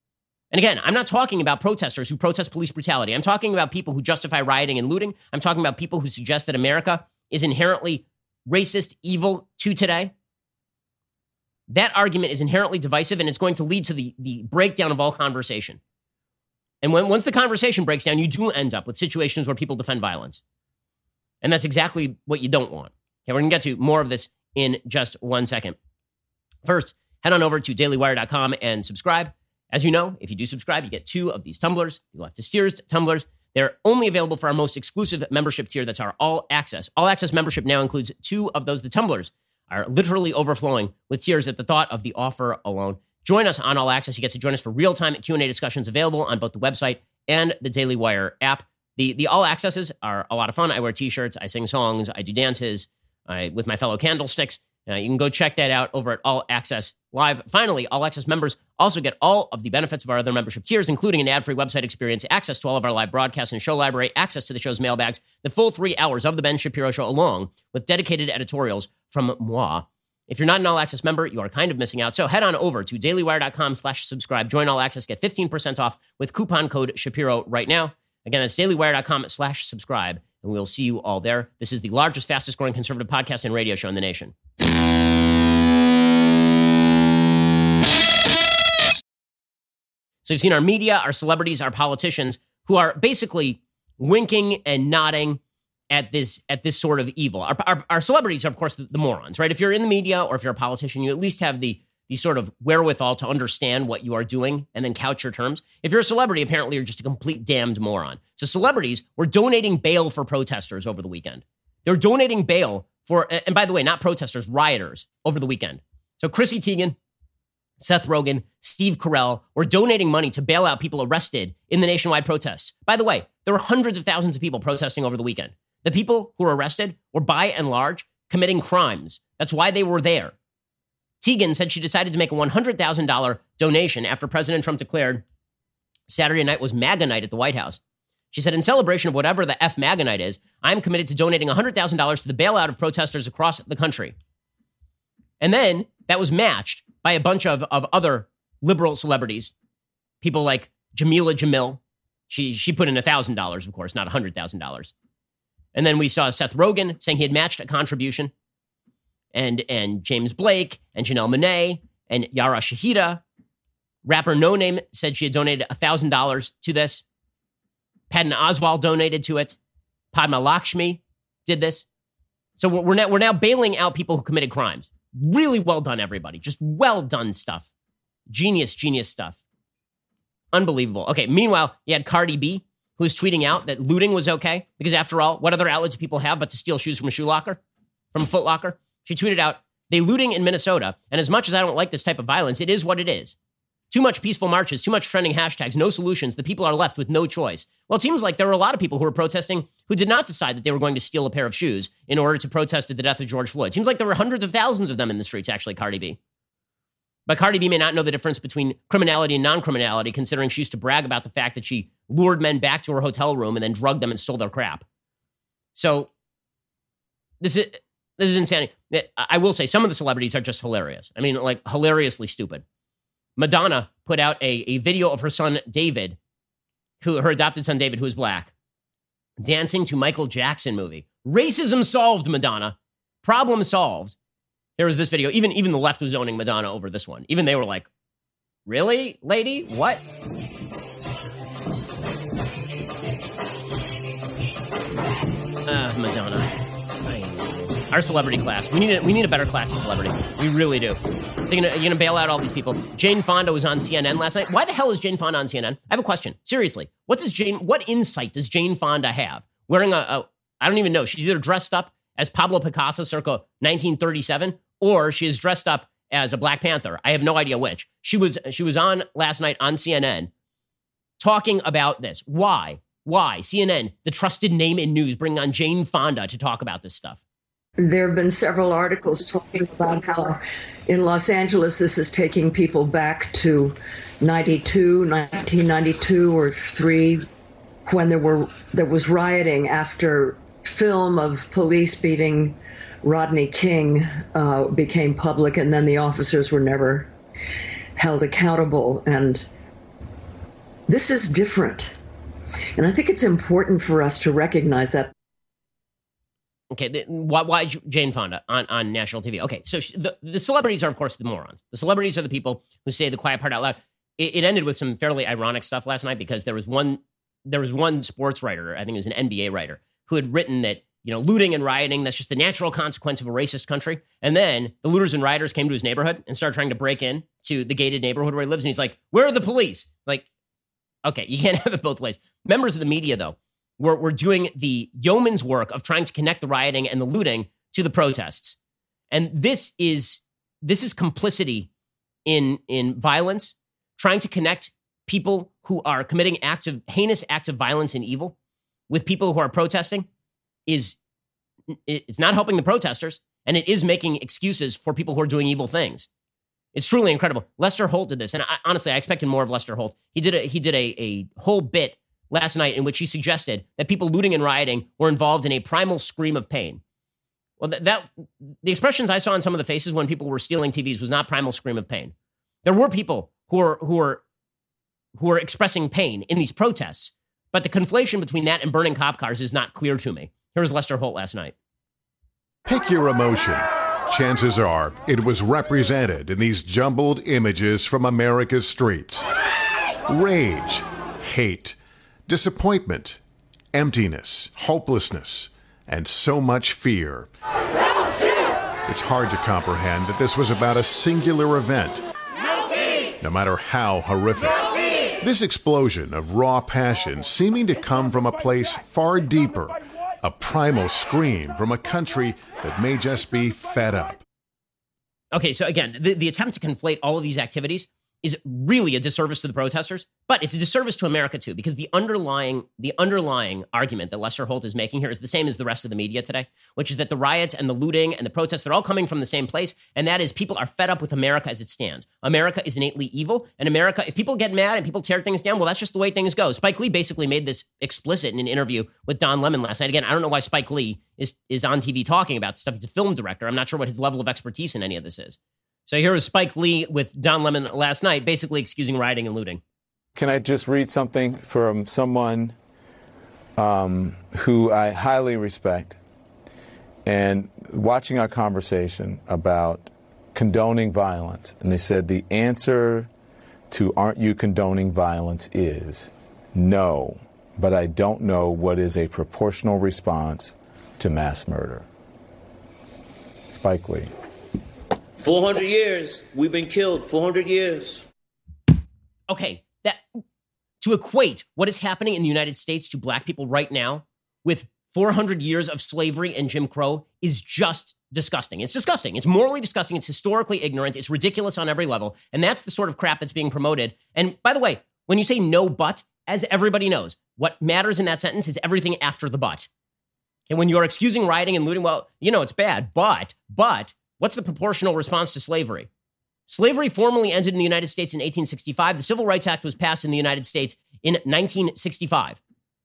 And again, I'm not talking about protesters who protest police brutality. I'm talking about people who justify rioting and looting. I'm talking about people who suggest that America is inherently racist, evil to today. That argument is inherently divisive, and it's going to lead to the breakdown of all conversation. And once the conversation breaks down, you do end up with situations where people defend violence. And that's exactly what you don't want. Okay, we're going to get to more of this in just 1 second. First, head on over to dailywire.com and subscribe. As you know, if you do subscribe, you get 2 of these tumblers, the Leftist Tears tumblers. They're only available for our most exclusive membership tier. That's our All Access. All Access membership now includes 2 of those. The tumblers are literally overflowing with tears at the thought of the offer alone. Join us on All Access. You get to join us for real-time Q&A discussions available on both the website and the Daily Wire app. The All Accesses are a lot of fun. I wear T-shirts, I sing songs, I do dances with my fellow candlesticks. You can go check that out over at All Access Live. Finally, All Access members also get all of the benefits of our other membership tiers, including an ad-free website experience, access to all of our live broadcasts and show library, access to the show's mailbags, the full 3 hours of The Ben Shapiro Show, along with dedicated editorials from moi. If you're not an All Access member, you are kind of missing out. So head on over to dailywire.com/subscribe. Join All Access. Get 15% off with coupon code Shapiro right now. Again, that's dailywire.com/subscribe. And we'll see you all there. This is the largest, fastest growing conservative podcast and radio show in the nation. So you've seen our media, our celebrities, our politicians who are basically winking and nodding at this sort of evil. Our celebrities are, of course, the morons, right? If you're in the media or if you're a politician, you at least have the sort of wherewithal to understand what you are doing and then couch your terms. If you're a celebrity, apparently you're just a complete damned moron. So celebrities were donating bail for protesters over the weekend. They were donating bail for, and by the way, not protesters, rioters over the weekend. So Chrissy Teigen, Seth Rogen, Steve Carell were donating money to bail out people arrested in the nationwide protests. By the way, there were hundreds of thousands of people protesting over the weekend. The people who were arrested were, by and large, committing crimes. That's why they were there. Teigen said she decided to make a $100,000 donation after President Trump declared Saturday night was MAGA night at the White House. She said, in celebration of whatever the F MAGA night is, I'm committed to donating $100,000 to the bailout of protesters across the country. And then that was matched by a bunch of other liberal celebrities, people like Jamila Jamil. She put in $1,000, of course, not $100,000. And then we saw Seth Rogen saying he had matched a contribution, and James Blake and Janelle Monáe and Yara Shahida. Rapper No Name said she had donated $1,000 to this. Patton Oswalt donated to it. Padma Lakshmi did this. So we're now bailing out people who committed crimes. Really well done, everybody. Just well done stuff. Genius stuff. Unbelievable. Okay, meanwhile, you had Cardi B, who was tweeting out that looting was okay, because after all, what other outlet do people have but to steal shoes from a shoe locker, from a Foot Locker? She tweeted out, they looting in Minnesota, and as much as I don't like this type of violence, it is what it is. Too much peaceful marches, too much trending hashtags, no solutions. The people are left with no choice. Well, it seems like there were a lot of people who were protesting who did not decide that they were going to steal a pair of shoes in order to protest at the death of George Floyd. It seems like there were hundreds of thousands of them in the streets, actually, Cardi B. But Cardi B may not know the difference between criminality and non-criminality, considering she used to brag about the fact that she lured men back to her hotel room and then drugged them and stole their crap. So this is insanity. I will say some of the celebrities are just hilarious. I mean, like, hilariously stupid. Madonna put out a video of her son, David, her adopted son, David, who is black, dancing to Michael Jackson movie. Racism solved, Madonna. Problem solved. There was this video. Even the left was owning Madonna over this one. Even they were like, really, lady? What? Madonna. Our celebrity class. We need a better class of celebrity. We really do. So you're gonna bail out all these people. Jane Fonda was on CNN last night. Why the hell is Jane Fonda on CNN? I have a question. Seriously. What insight does Jane Fonda have? Wearing I don't even know. She's either dressed up as Pablo Picasso circa 1937, or she is dressed up as a Black Panther. I have no idea which. She was on last night on CNN talking about this. Why? CNN, the trusted name in news, bringing on Jane Fonda to talk about this stuff. There have been several articles talking about how in Los Angeles this is taking people back to 1992 or 3, when there was rioting after film of police beating Rodney King became public, and then the officers were never held accountable. And This is different. And I think it's important for us to recognize that. Okay, why Jane Fonda on national TV? Okay, so the celebrities are, of course, the morons. The celebrities are the people who say the quiet part out loud. It ended with some fairly ironic stuff last night because there was one sports writer, I think it was an NBA writer, who had written that, looting and rioting, that's just the natural consequence of a racist country. And then the looters and rioters came to his neighborhood and started trying to break in to the gated neighborhood where he lives. And he's like, where are the police? Like, okay, you can't have it both ways. Members of the media, though, were doing the yeoman's work of trying to connect the rioting and the looting to the protests. And this is complicity in violence, trying to connect people who are committing heinous acts of violence and evil with people who are protesting. It's not helping the protesters, and it is making excuses for people who are doing evil things. It's truly incredible. Lester Holt did this, and honestly, I expected more of Lester Holt. He did a whole bit last night in which he suggested that people looting and rioting were involved in a primal scream of pain. Well, the expressions I saw on some of the faces when people were stealing TVs was not primal scream of pain. There were people who were expressing pain in these protests, but the conflation between that and burning cop cars is not clear to me. Here was Lester Holt last night. Pick your emotion. Chances are it was represented in these jumbled images from America's streets. Rage, hate, disappointment, emptiness, hopelessness, and so much fear. It's hard to comprehend that this was about a singular event, no matter how horrific. This explosion of raw passion seeming to come from a place far deeper, a primal scream from a country that may just be fed up. Okay, so again, the attempt to conflate all of these activities is really a disservice to the protesters, but it's a disservice to America too, because the underlying argument that Lester Holt is making here is the same as the rest of the media today, which is that the riots and the looting and the protests are all coming from the same place, and that is people are fed up with America as it stands. America is innately evil, and America, if people get mad and people tear things down, well, that's just the way things go. Spike Lee basically made this explicit in an interview with Don Lemon last night. Again, I don't know why Spike Lee is on TV talking about this stuff. He's a film director. I'm not sure what his level of expertise in any of this is. So here was Spike Lee with Don Lemon last night, basically excusing rioting and looting. Can I just read something from someone who I highly respect? And watching our conversation about condoning violence, and they said the answer to aren't you condoning violence is no, but I don't know what is a proportional response to mass murder. Spike Lee. 400 years. We've been killed 400 years. Okay, that to equate what is happening in the United States to black people right now with 400 years of slavery and Jim Crow is just disgusting. It's disgusting. It's morally disgusting. It's historically ignorant. It's ridiculous on every level. And that's the sort of crap that's being promoted. And by the way, when you say no but, as everybody knows, what matters in that sentence is everything after the but. And when you're excusing rioting and looting, well, it's bad, but what's the proportional response to slavery? Slavery formally ended in the United States in 1865. The Civil Rights Act was passed in the United States in 1965.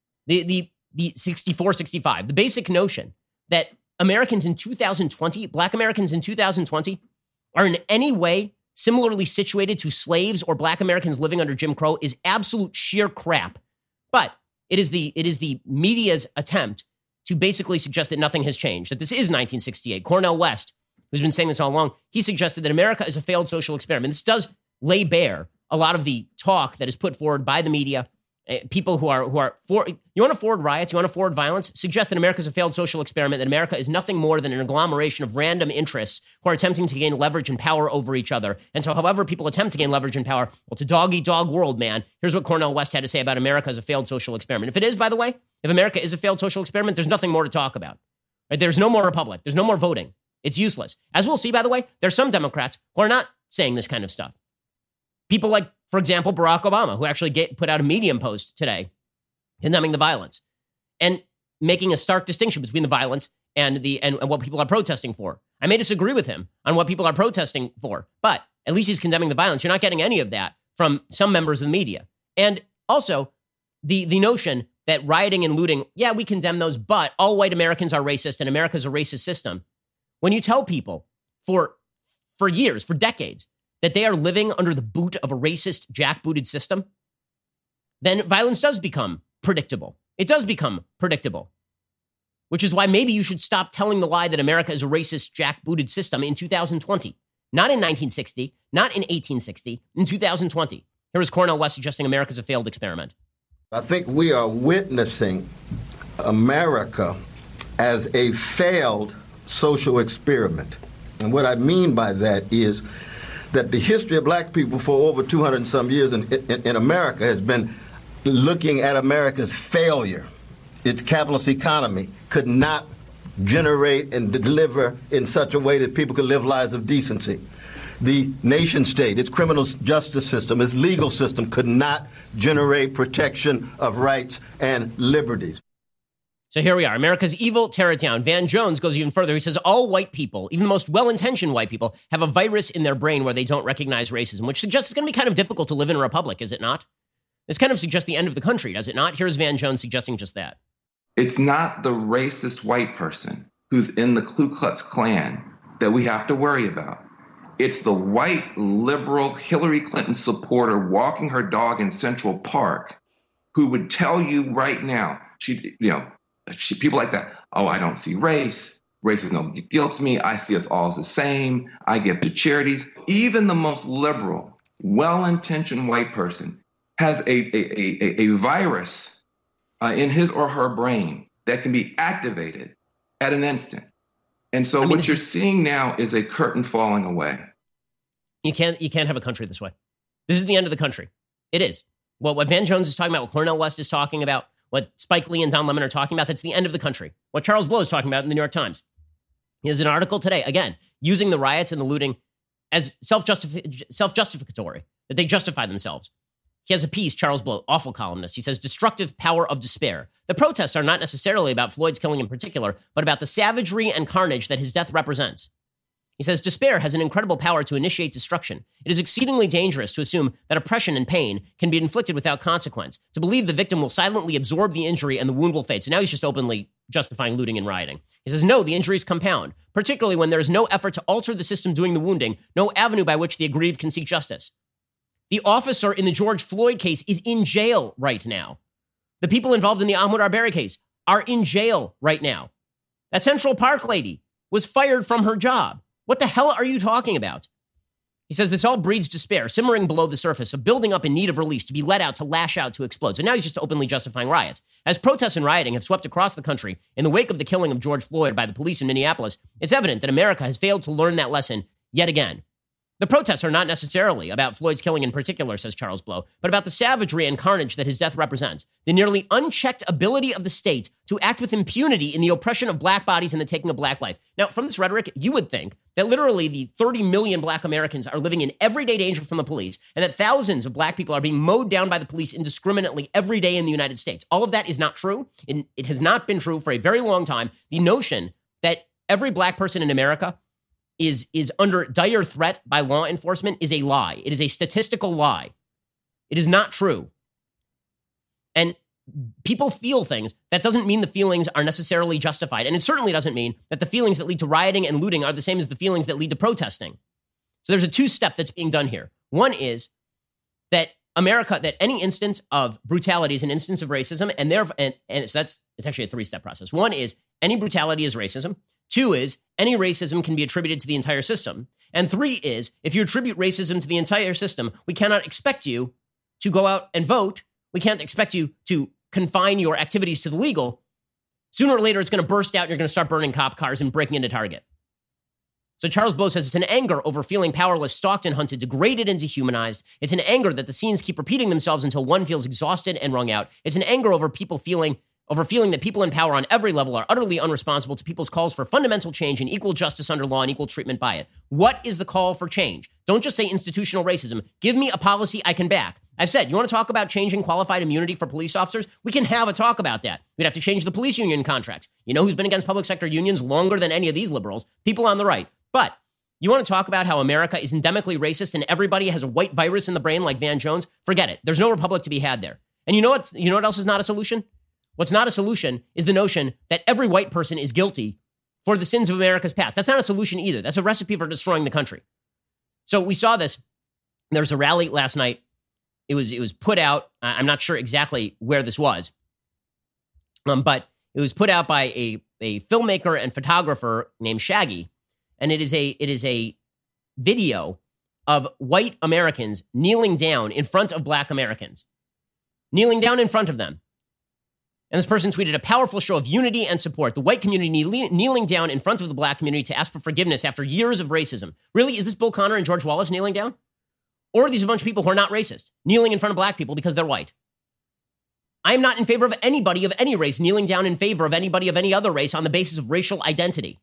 The 64-65. The basic notion that Americans in 2020, black Americans in 2020, are in any way similarly situated to slaves or black Americans living under Jim Crow is absolute sheer crap. But it is the media's attempt to basically suggest that nothing has changed, that this is 1968. Cornel West, who's been saying this all along, he suggested that America is a failed social experiment. This does lay bare a lot of the talk that is put forward by the media. People who are for, you want to forward riots, you want to forward violence, suggest that America is a failed social experiment, that America is nothing more than an agglomeration of random interests who are attempting to gain leverage and power over each other. And so however people attempt to gain leverage and power, well, it's a dog-eat-dog world, man. Here's what Cornel West had to say about America as a failed social experiment. If it is, by the way, if America is a failed social experiment, there's nothing more to talk about. Right? There's no more republic. There's no more voting. It's useless. As we'll see, by the way, there's some Democrats who are not saying this kind of stuff. People like, for example, Barack Obama, who actually put out a Medium post today condemning the violence and making a stark distinction between the violence and what people are protesting for. I may disagree with him on what people are protesting for, but at least he's condemning the violence. You're not getting any of that from some members of the media. And also the notion that rioting and looting, yeah, we condemn those, but all white Americans are racist and America's a racist system. When you tell people for years, for decades, that they are living under the boot of a racist, jackbooted system, then violence does become predictable. It does become predictable, which is why maybe you should stop telling the lie that America is a racist, jackbooted system in 2020. Not in 1960, not in 1860, in 2020. Here is Cornel West suggesting America's a failed experiment. I think we are witnessing America as a failed social experiment. And what I mean by that is that the history of black people for over 200 and some years in America has been looking at America's failure. Its capitalist economy could not generate and deliver in such a way that people could live lives of decency. The nation state, its criminal justice system, its legal system could not generate protection of rights and liberties. So here we are. America's evil, tear it down. Van Jones goes even further. He says all white people, even the most well-intentioned white people, have a virus in their brain where they don't recognize racism, which suggests it's going to be kind of difficult to live in a republic, is it not? This kind of suggests the end of the country, does it not? Here's Van Jones suggesting just that. It's not the racist white person who's in the Ku Klux Klan that we have to worry about. It's the white liberal Hillary Clinton supporter walking her dog in Central Park who would tell you right now, people like that, oh, I don't see race. Race is no big deal to me. I see us all as the same. I give to charities. Even the most liberal, well-intentioned white person has a virus in his or her brain that can be activated at an instant. And so what you're seeing now is a curtain falling away. You can't have a country this way. This is the end of the country. It is. Well, what Van Jones is talking about, what Cornel West is talking about, what Spike Lee and Don Lemon are talking about, that's the end of the country. What Charles Blow is talking about in the New York Times. He has an article today, again, using the riots and the looting as self-justificatory, that they justify themselves. He has a piece, Charles Blow, awful columnist. He says, destructive power of despair. The protests are not necessarily about Floyd's killing in particular, but about the savagery and carnage that his death represents. He says, despair has an incredible power to initiate destruction. It is exceedingly dangerous to assume that oppression and pain can be inflicted without consequence, to believe the victim will silently absorb the injury and the wound will fade. So now he's just openly justifying looting and rioting. He says, no, the injuries compound, particularly when there is no effort to alter the system doing the wounding, no avenue by which the aggrieved can seek justice. The officer in the George Floyd case is in jail right now. The people involved in the Ahmaud Arbery case are in jail right now. That Central Park lady was fired from her job. What the hell are you talking about? He says this all breeds despair, simmering below the surface, of building up in need of release, to be let out, to lash out, to explode. So now he's just openly justifying riots. As protests and rioting have swept across the country in the wake of the killing of George Floyd by the police in Minneapolis, it's evident that America has failed to learn that lesson yet again. The protests are not necessarily about Floyd's killing in particular, says Charles Blow, but about the savagery and carnage that his death represents, the nearly unchecked ability of the state to act with impunity in the oppression of black bodies and the taking of black life. Now, from this rhetoric, you would think that literally the 30 million black Americans are living in everyday danger from the police, and that thousands of black people are being mowed down by the police indiscriminately every day in the United States. All of that is not true. It has not been true for a very long time. The notion that every black person in America is under dire threat by law enforcement is a lie. It is a statistical lie. It is not true. And people feel things. That doesn't mean the feelings are necessarily justified. And it certainly doesn't mean that the feelings that lead to rioting and looting are the same as the feelings that lead to protesting. So there's a two-step that's being done here. One is that that any instance of brutality is an instance of racism, and so it's actually a three-step process. One is any brutality is racism. Two is any racism can be attributed to the entire system. And three is if you attribute racism to the entire system, we cannot expect you to go out and vote. We can't expect you to confine your activities to the legal. Sooner or later, it's going to burst out and you're going to start burning cop cars and breaking into Target. So Charles Blow says it's an anger over feeling powerless, stalked and hunted, degraded and dehumanized. It's an anger that the scenes keep repeating themselves until one feels exhausted and wrung out. It's an anger over feeling that people in power on every level are utterly unresponsible to people's calls for fundamental change and equal justice under law and equal treatment by it. What is the call for change? Don't just say institutional racism. Give me a policy I can back. I've said, you want to talk about changing qualified immunity for police officers? We can have a talk about that. We'd have to change the police union contracts. You know who's been against public sector unions longer than any of these liberals? People on the right. But you want to talk about how America is endemically racist and everybody has a white virus in the brain like Van Jones? Forget it. There's no republic to be had there. And you know what else is not a solution? What's not a solution is the notion that every white person is guilty for the sins of America's past. That's not a solution either. That's a recipe for destroying the country. So we saw this. There's a rally last night It was put out. I'm not sure exactly where this was, but it was put out by a filmmaker and photographer named Shaggy, and it is a video of white Americans kneeling down in front of black Americans, kneeling down in front of them. And this person tweeted, a powerful show of unity and support. The white community kneeling down in front of the black community to ask for forgiveness after years of racism. Really? Is this Bill Connor and George Wallace kneeling down? Or are these a bunch of people who are not racist, kneeling in front of black people because they're white? I am not in favor of anybody of any race kneeling down in favor of anybody of any other race on the basis of racial identity.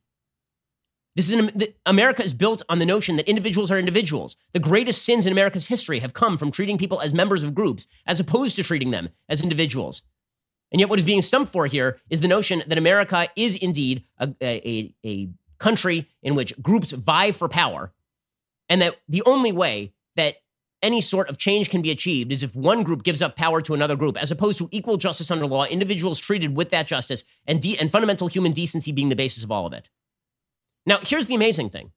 America is built on the notion that individuals are individuals. The greatest sins in America's history have come from treating people as members of groups as opposed to treating them as individuals. And yet what is being stumped for here is the notion that America is indeed a country in which groups vie for power, and that the only way that any sort of change can be achieved is if one group gives up power to another group, as opposed to equal justice under law, individuals treated with that justice, and fundamental human decency being the basis of all of it. Now, here's the amazing thing.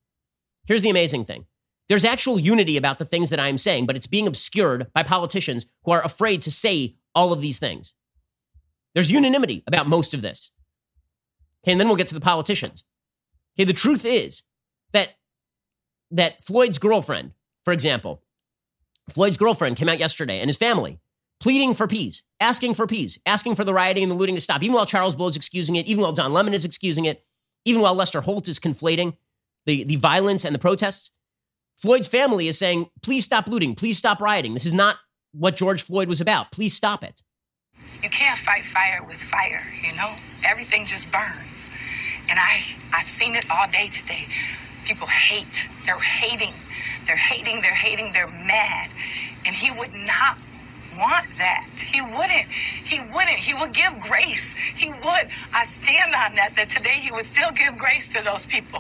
There's actual unity about the things that I'm saying, but it's being obscured by politicians who are afraid to say all of these things. There's unanimity about most of this. Okay, and then we'll get to the politicians. Okay, the truth is that Floyd's girlfriend, for example, Floyd's girlfriend came out yesterday and his family pleading for peace, asking for the rioting and the looting to stop, even while Charles Blow is excusing it, even while Don Lemon is excusing it, even while Lester Holt is conflating the violence and the protests. Floyd's family is saying, please stop looting, please stop rioting. This is not what George Floyd was about. Please stop it. You can't fight fire with fire, you know? Everything just burns. And I've seen it all day today. People hate. They're hating. They're mad. And he would not want that. He wouldn't. He would give grace. He would. I stand on that today he would still give grace to those people.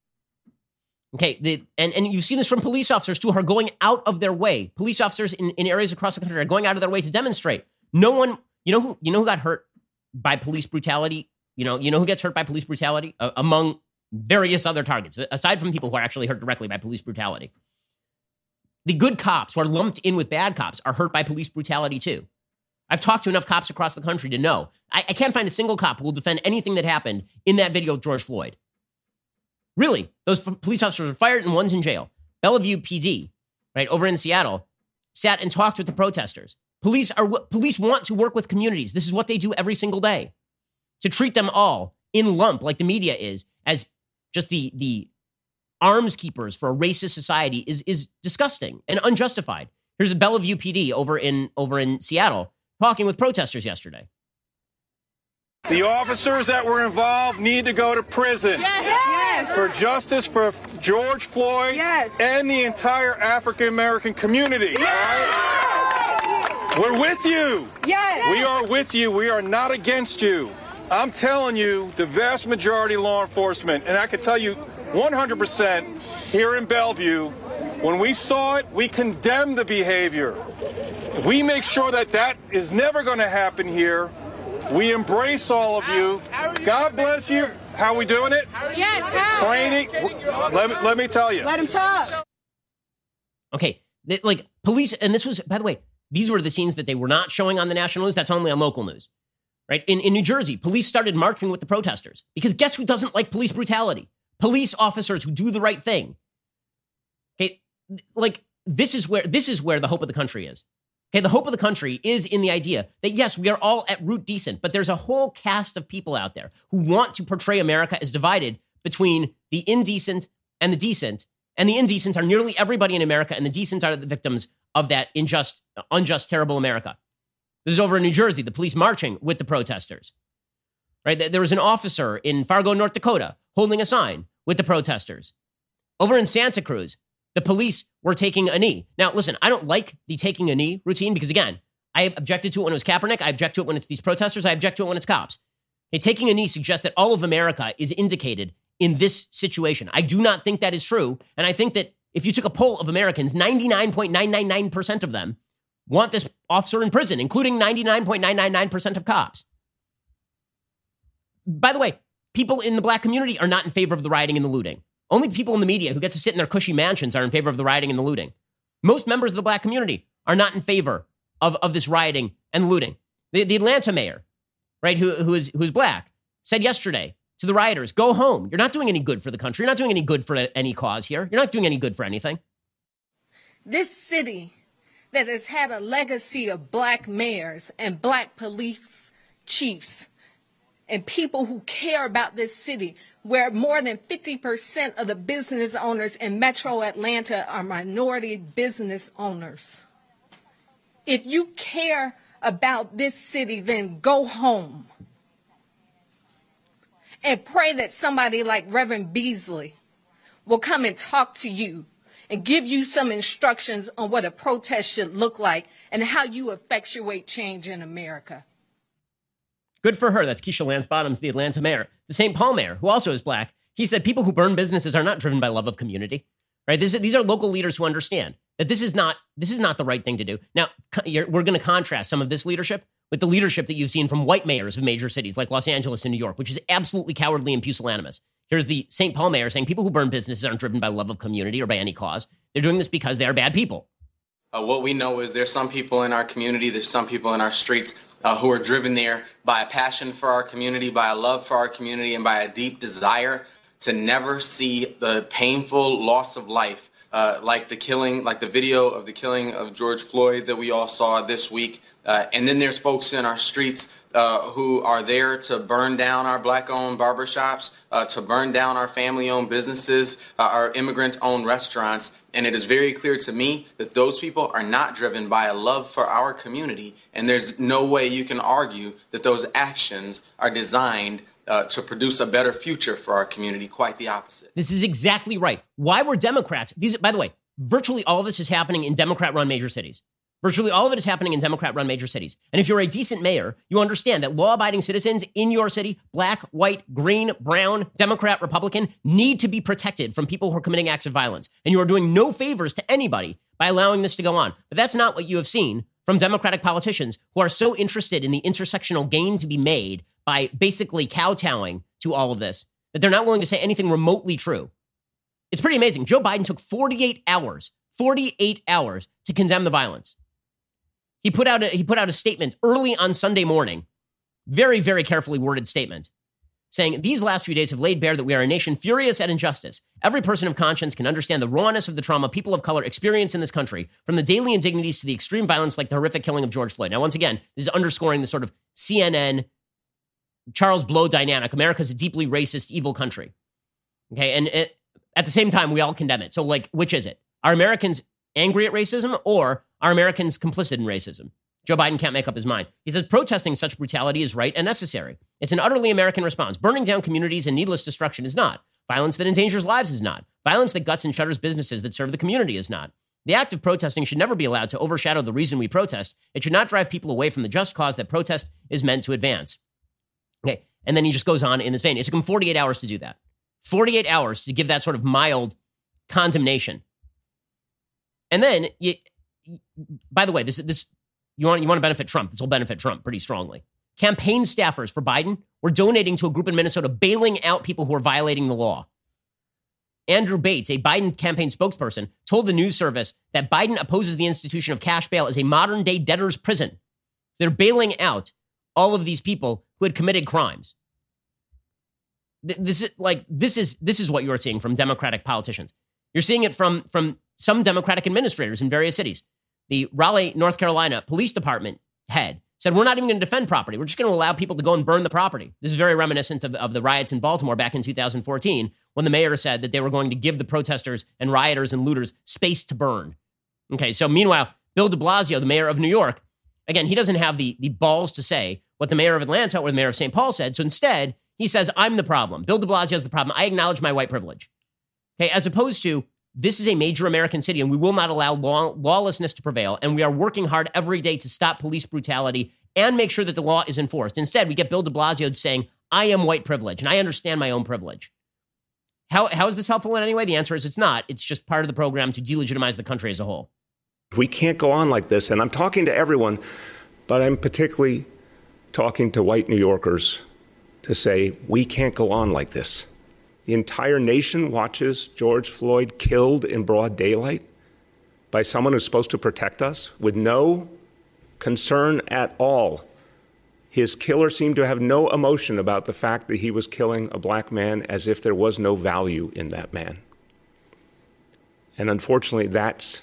Okay, and you've seen this from police officers, too, who are going out of their way. Police officers in areas across the country are going out of their way to demonstrate. No one... You know who got hurt by police brutality? You know who gets hurt by police brutality among various other targets, aside from people who are actually hurt directly by police brutality? The good cops who are lumped in with bad cops are hurt by police brutality too. I've talked to enough cops across the country to know. I can't find a single cop who will defend anything that happened in that video of George Floyd. Really, those police officers were fired and one's in jail. Bellevue PD, right, over in Seattle, sat and talked with the protesters. Police want to work with communities. This is what they do every single day. To treat them all in lump, like the media is, as just the arms keepers for a racist society is disgusting and unjustified. Here's a Bellevue PD over in Seattle talking with protesters yesterday. The officers that were involved need to go to prison. Yes. For justice for George Floyd and the entire African American community. Yes. We're with you. Yes. We are with you. We are not against you. I'm telling you, the vast majority of law enforcement, and I can tell you 100% here in Bellevue, when we saw it, we condemned the behavior. We make sure that is never going to happen here. We embrace all of you. God bless you. How are we doing it? Yes, how? Training. Let me tell you. Let him talk. Okay, like police, and this was, by the way, these were the scenes that they were not showing on the national news. That's only on local news, right? In New Jersey, police started marching with the protesters because guess who doesn't like police brutality? Police officers who do the right thing. Okay, like this is where the hope of the country is. Okay, the hope of the country is in the idea that yes, we are all at root decent, but there's a whole cast of people out there who want to portray America as divided between the indecent and the decent. And the indecent are nearly everybody in America, and the decent are the victims of that unjust, terrible America. This is over in New Jersey, the police marching with the protesters. Right? There was an officer in Fargo, North Dakota, holding a sign with the protesters. Over in Santa Cruz, the police were taking a knee. Now, listen, I don't like the taking a knee routine because, again, I objected to it when it was Kaepernick. I object to it when it's these protesters. I object to it when it's cops. Okay, taking a knee suggests that all of America is indicated in this situation. I do not think that is true. And I think that if you took a poll of Americans, 99.999% of them want this officer in prison, including 99.999% of cops. By the way, people in the black community are not in favor of the rioting and the looting. Only people in the media who get to sit in their cushy mansions are in favor of the rioting and the looting. Most members of the black community are not in favor of this rioting and looting. The Atlanta mayor, right, who is black, said yesterday to the rioters, go home. You're not doing any good for the country. You're not doing any good for any cause here. You're not doing any good for anything. This city that has had a legacy of black mayors and black police chiefs and people who care about this city, where more than 50% of the business owners in Metro Atlanta are minority business owners. If you care about this city, then go home and pray that somebody like Reverend Beasley will come and talk to you and give you some instructions on what a protest should look like and how you effectuate change in America. Good for her. That's Keisha Lance Bottoms, the Atlanta mayor. The St. Paul mayor, who also is black, he said people who burn businesses are not driven by love of community. Right? These are local leaders who understand that this is not the right thing to do. Now, we're going to contrast some of this leadership with the leadership that you've seen from white mayors of major cities like Los Angeles and New York, which is absolutely cowardly and pusillanimous. Here's the St. Paul mayor saying people who burn businesses aren't driven by love of community or by any cause. They're doing this because they are bad people. What we know is there's some people in our community, there's some people in our streets who are driven there by a passion for our community, by a love for our community, and by a deep desire to never see the painful loss of life, like the video of the killing of George Floyd that we all saw this week. And then there's folks in our streets who are there to burn down our black-owned barbershops, to burn down our family-owned businesses, our immigrant-owned restaurants. And it is very clear to me that those people are not driven by a love for our community. And there's no way you can argue that those actions are designed to produce a better future for our community. Quite the opposite. This is exactly right. Why were Democrats? By the way, virtually all of this is happening in Democrat-run major cities. Virtually all of it is happening in Democrat-run major cities. And if you're a decent mayor, you understand that law-abiding citizens in your city, black, white, green, brown, Democrat, Republican, need to be protected from people who are committing acts of violence. And you are doing no favors to anybody by allowing this to go on. But that's not what you have seen from Democratic politicians who are so interested in the intersectional gain to be made by basically kowtowing to all of this, that they're not willing to say anything remotely true. It's pretty amazing. Joe Biden took 48 hours to condemn the violence. He put out a statement early on Sunday morning, very, very carefully worded statement, saying, these last few days have laid bare that we are a nation furious at injustice. Every person of conscience can understand the rawness of the trauma people of color experience in this country, from the daily indignities to the extreme violence like the horrific killing of George Floyd. Now, once again, this is underscoring the sort of CNN Charles Blow dynamic. America's a deeply racist, evil country. Okay, and at the same time, we all condemn it. So, which is it? Are Americans angry at racism, or are Americans complicit in racism? Joe Biden can't make up his mind. He says protesting such brutality is right and necessary. It's an utterly American response. Burning down communities and needless destruction is not. Violence that endangers lives is not. Violence that guts and shutters businesses that serve the community is not. The act of protesting should never be allowed to overshadow the reason we protest. It should not drive people away from the just cause that protest is meant to advance. Okay, and then he just goes on in this vein. It took him 48 hours to do that. 48 hours to give that sort of mild condemnation. And then, by the way, this you want to benefit Trump. This will benefit Trump pretty strongly. Campaign staffers for Biden were donating to a group in Minnesota, bailing out people who are violating the law. Andrew Bates, a Biden campaign spokesperson, told the news service that Biden opposes the institution of cash bail as a modern-day debtor's prison. They're bailing out all of these people who had committed crimes. This is what you're seeing from Democratic politicians. You're seeing it from some Democratic administrators in various cities. The Raleigh, North Carolina Police Department head said, we're not even going to defend property. We're just going to allow people to go and burn the property. This is very reminiscent of the riots in Baltimore back in 2014, when the mayor said that they were going to give the protesters and rioters and looters space to burn. Okay, so meanwhile, Bill de Blasio, the mayor of New York, again, he doesn't have the balls to say what the mayor of Atlanta or the mayor of St. Paul said. So instead, he says, I'm the problem. Bill de Blasio is the problem. I acknowledge my white privilege. Okay, as opposed to, this is a major American city, and we will not allow lawlessness to prevail, and we are working hard every day to stop police brutality and make sure that the law is enforced. Instead, we get Bill de Blasio saying, I am white privilege, and I understand my own privilege. How is this helpful in any way? The answer is it's not. It's just part of the program to delegitimize the country as a whole. We can't go on like this, and I'm talking to everyone, but I'm particularly talking to white New Yorkers to say, we can't go on like this. The entire nation watches George Floyd killed in broad daylight. by someone who's supposed to protect us with no concern at all. His killer seemed to have no emotion about the fact that he was killing a black man, as if there was no value in that man. And unfortunately, that's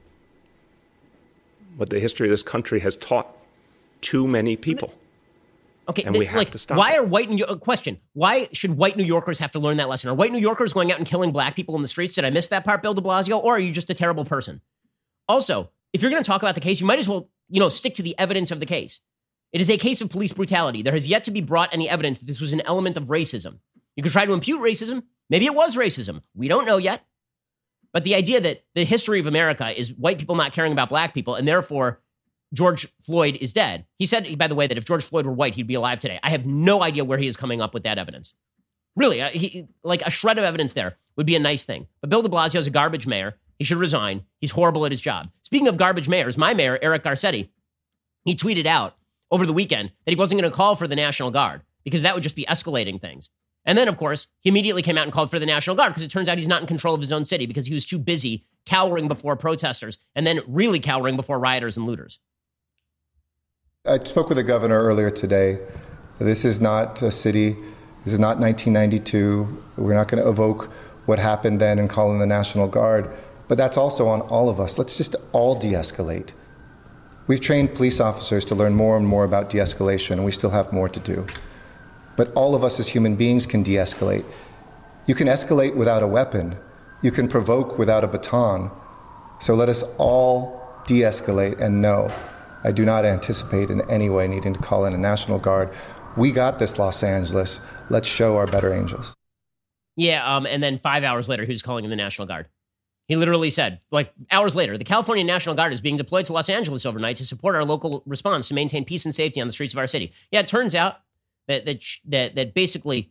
what the history of this country has taught too many people. Okay, and we have to stop. Why should white New Yorkers have to learn that lesson? Are white New Yorkers going out and killing black people in the streets? Did I miss that part, Bill de Blasio? Or are you just a terrible person? Also, if you're going to talk about the case, you might as well, stick to the evidence of the case. It is a case of police brutality. There has yet to be brought any evidence that this was an element of racism. You could try to impute racism. Maybe it was racism. We don't know yet. But the idea that the history of America is white people not caring about black people, and therefore George Floyd is dead. He said, by the way, that if George Floyd were white, he'd be alive today. I have no idea where he is coming up with that evidence. Really, a shred of evidence there would be a nice thing. But Bill de Blasio is a garbage mayor. He should resign. He's horrible at his job. Speaking of garbage mayors, my mayor, Eric Garcetti, he tweeted out over the weekend that he wasn't going to call for the National Guard because that would just be escalating things. And then, of course, he immediately came out and called for the National Guard because it turns out he's not in control of his own city because he was too busy cowering before protesters and then really cowering before rioters and looters. I spoke with the governor earlier today. This is not a city. This is not 1992. We're not going to evoke what happened then and call in the National Guard. But that's also on all of us. Let's just all de-escalate. We've trained police officers to learn more and more about de-escalation, and we still have more to do. But all of us as human beings can de-escalate. You can escalate without a weapon. You can provoke without a baton. So let us all de-escalate and know, I do not anticipate in any way needing to call in a National Guard. We got this, Los Angeles. Let's show our better angels. Yeah, and then 5 hours later, he was calling in the National Guard. He literally said, hours later, the California National Guard is being deployed to Los Angeles overnight to support our local response to maintain peace and safety on the streets of our city. Yeah, it turns out that basically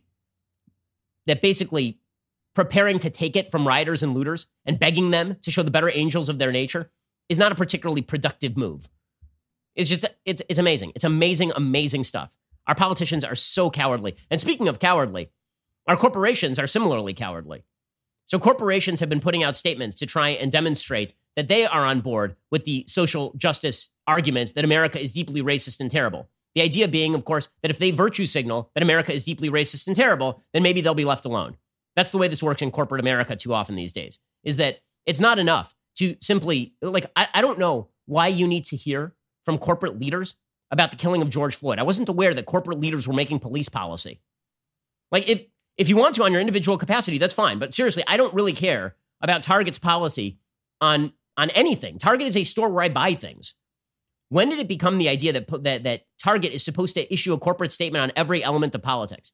preparing to take it from rioters and looters and begging them to show the better angels of their nature is not a particularly productive move. It's amazing. It's amazing, amazing stuff. Our politicians are so cowardly. And speaking of cowardly, our corporations are similarly cowardly. So corporations have been putting out statements to try and demonstrate that they are on board with the social justice arguments that America is deeply racist and terrible. The idea being, of course, that if they virtue signal that America is deeply racist and terrible, then maybe they'll be left alone. That's the way this works in corporate America too often these days, is that it's not enough to simply, I don't know why you need to hear from corporate leaders about the killing of George Floyd. I wasn't aware that corporate leaders were making police policy. If you want to on your individual capacity, that's fine. But seriously, I don't really care about Target's policy on anything. Target is a store where I buy things. When did it become the idea that Target is supposed to issue a corporate statement on every element of politics?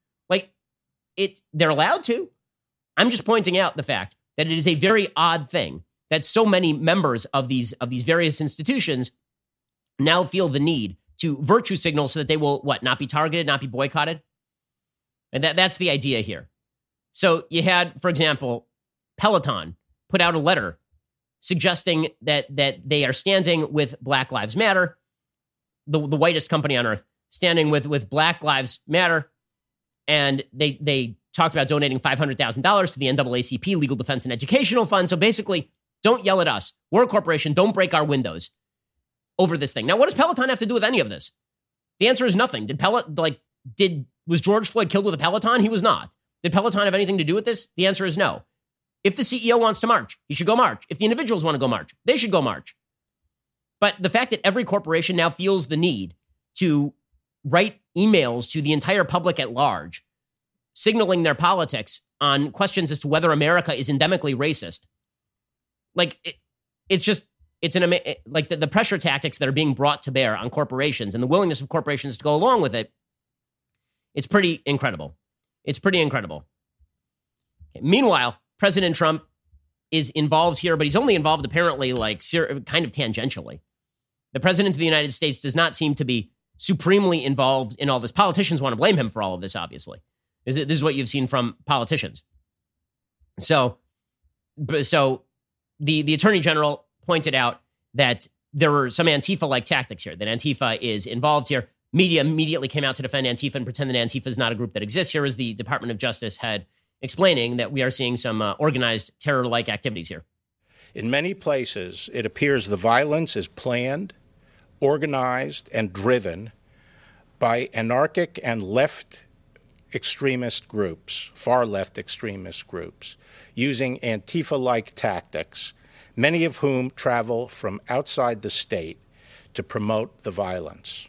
They're allowed to. I'm just pointing out the fact that it is a very odd thing that so many members of these various institutions now feel the need to virtue signal so that they will, not be targeted, not be boycotted? And that's the idea here. So you had, for example, Peloton put out a letter suggesting that they are standing with Black Lives Matter, the whitest company on earth, standing with Black Lives Matter. And they talked about donating $500,000 to the NAACP Legal Defense and Educational Fund. So basically, don't yell at us. We're a corporation. Don't break our windows over this thing. Now, what does Peloton have to do with any of this? The answer is nothing. Was George Floyd killed with a Peloton? He was not. Did Peloton have anything to do with this? The answer is no. If the CEO wants to march, he should go march. If the individuals want to go march, they should go march. But the fact that every corporation now feels the need to write emails to the entire public at large, signaling their politics on questions as to whether America is endemically racist, the pressure tactics that are being brought to bear on corporations and the willingness of corporations to go along with it, it's pretty incredible. It's pretty incredible. Okay. Meanwhile, President Trump is involved here, but he's only involved apparently kind of tangentially. The president of the United States does not seem to be supremely involved in all this. Politicians want to blame him for all of this, obviously. This is what you've seen from politicians. So the Attorney General pointed out that there were some Antifa-like tactics here, that Antifa is involved here. Media immediately came out to defend Antifa and pretend that Antifa is not a group that exists. Here is the Department of Justice head explaining that we are seeing some organized terror-like activities here. In many places, it appears the violence is planned, organized, and driven by anarchic and left extremist groups, far left extremist groups, using Antifa-like tactics, many of whom travel from outside the state to promote the violence.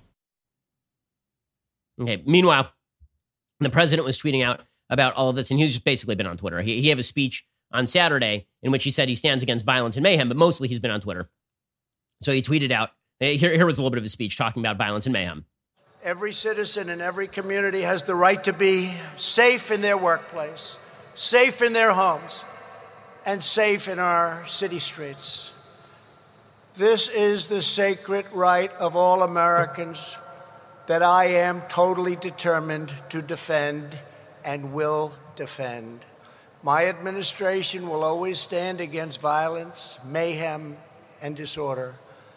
Okay. Meanwhile, the president was tweeting out about all of this, and he's just basically been on Twitter. He gave a speech on Saturday in which he said he stands against violence and mayhem, but mostly he's been on Twitter. So he tweeted out, here was a little bit of his speech talking about violence and mayhem. Every citizen in every community has the right to be safe in their workplace, safe in their homes, and safe in our city streets. This is the sacred right of all Americans that I am totally determined to defend and will defend. My administration will always stand against violence, mayhem, and disorder.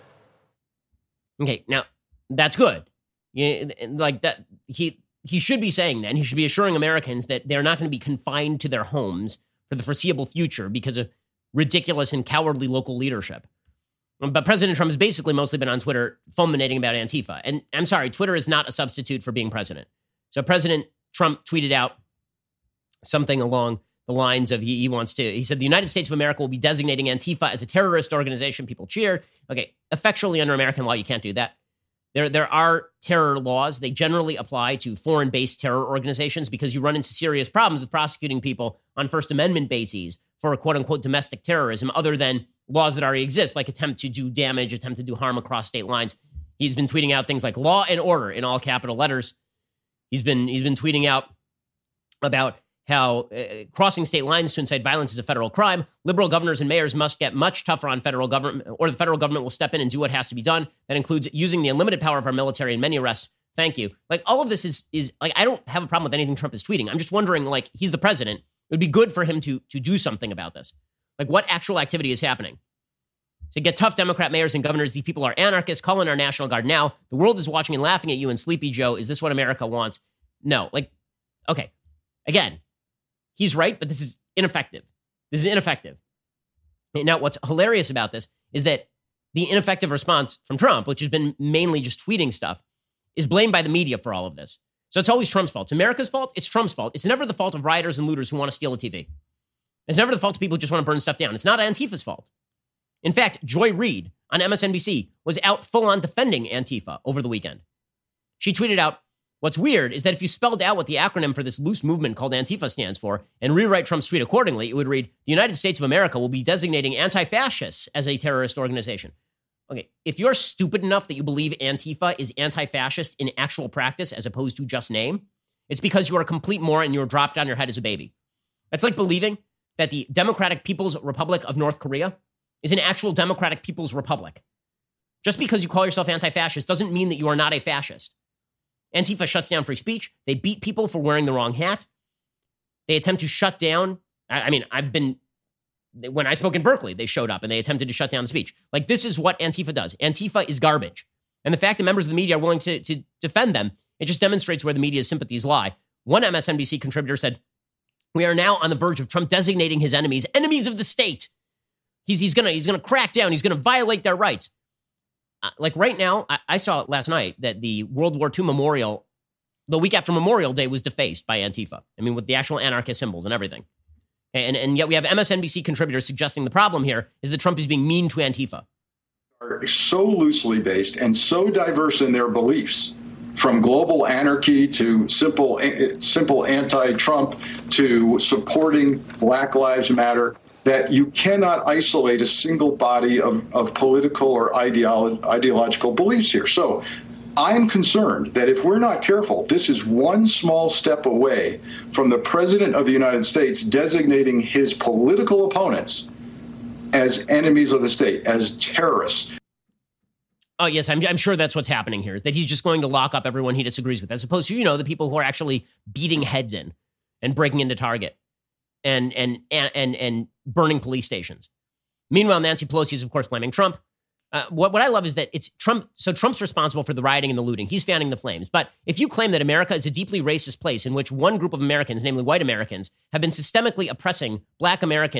Okay, now that's good. Like that, he should be saying that, and he should be assuring Americans that they're not going to be confined to their homes for the foreseeable future because of ridiculous and cowardly local leadership. But President Trump has basically mostly been on Twitter fulminating about Antifa. And I'm sorry, Twitter is not a substitute for being president. So President Trump tweeted out something along the lines of he said the United States of America will be designating Antifa as a terrorist organization. People cheered. Okay, effectually under American law, you can't do that. There are terror laws. They generally apply to foreign-based terror organizations because you run into serious problems with prosecuting people on First Amendment bases for quote-unquote domestic terrorism other than laws that already exist, like attempt to do damage, attempt to do harm across state lines. He's been tweeting out things like law and order in all capital letters. He's been tweeting out about how crossing state lines to incite violence is a federal crime. Liberal governors and mayors must get much tougher on federal government, or the federal government will step in and do what has to be done. That includes using the unlimited power of our military and many arrests. Thank you. Like, all of this is like, I don't have a problem with anything Trump is tweeting. I'm just wondering, like, he's the president. It would be good for him to do something about this. Like, what actual activity is happening? To get tough Democrat mayors and governors, these people are anarchists. Call in our National Guard now. The world is watching and laughing at you and Sleepy Joe. Is this what America wants? No. Like, okay. Again, he's right, but this is ineffective. And now, what's hilarious about this is that the ineffective response from Trump, which has been mainly just tweeting stuff, is blamed by the media for all of this. So it's always Trump's fault. It's America's fault. It's Trump's fault. It's never the fault of rioters and looters who want to steal a TV. It's never the fault of people who just want to burn stuff down. It's not Antifa's fault. In fact, Joy Reid on MSNBC was out full-on defending Antifa over the weekend. She tweeted out, what's weird is that if you spelled out what the acronym for this loose movement called Antifa stands for and rewrite Trump's tweet accordingly, it would read, the United States of America will be designating anti-fascists as a terrorist organization. Okay, if you're stupid enough that you believe Antifa is anti-fascist in actual practice as opposed to just name, it's because you are a complete moron and you were dropped on your head as a baby. That's like believing that the Democratic People's Republic of North Korea is an actual Democratic People's Republic. Just because you call yourself anti-fascist doesn't mean that you are not a fascist. Antifa shuts down free speech. They beat people for wearing the wrong hat. They attempt to shut down. When I spoke in Berkeley, they showed up and they attempted to shut down the speech. Like, this is what Antifa does. Antifa is garbage. And the fact that members of the media are willing to defend them, it just demonstrates where the media's sympathies lie. One MSNBC contributor said, we are now on the verge of Trump designating his enemies of the state. He's gonna crack down. He's gonna violate their rights. Like right now, I saw it last night that the World War II memorial, the week after Memorial Day, was defaced by Antifa. I mean, with the actual anarchist symbols and everything. And yet we have MSNBC contributors suggesting the problem here is that Trump is being mean to Antifa. Are so loosely based and so diverse in their beliefs, from global anarchy to simple anti-Trump to supporting Black Lives Matter, that you cannot isolate a single body of political or ideological beliefs here. So I'm concerned that if we're not careful, this is one small step away from the President of the United States designating his political opponents as enemies of the state, as terrorists. Oh, yes, I'm sure that's what's happening here, is that he's just going to lock up everyone he disagrees with, as opposed to, the people who are actually beating heads in and breaking into Target and burning police stations. Meanwhile, Nancy Pelosi is, of course, blaming Trump. What I love is that it's Trump. So Trump's responsible for the rioting and the looting. He's fanning the flames. But if you claim that America is a deeply racist place in which one group of Americans, namely white Americans, have been systemically oppressing Black Americans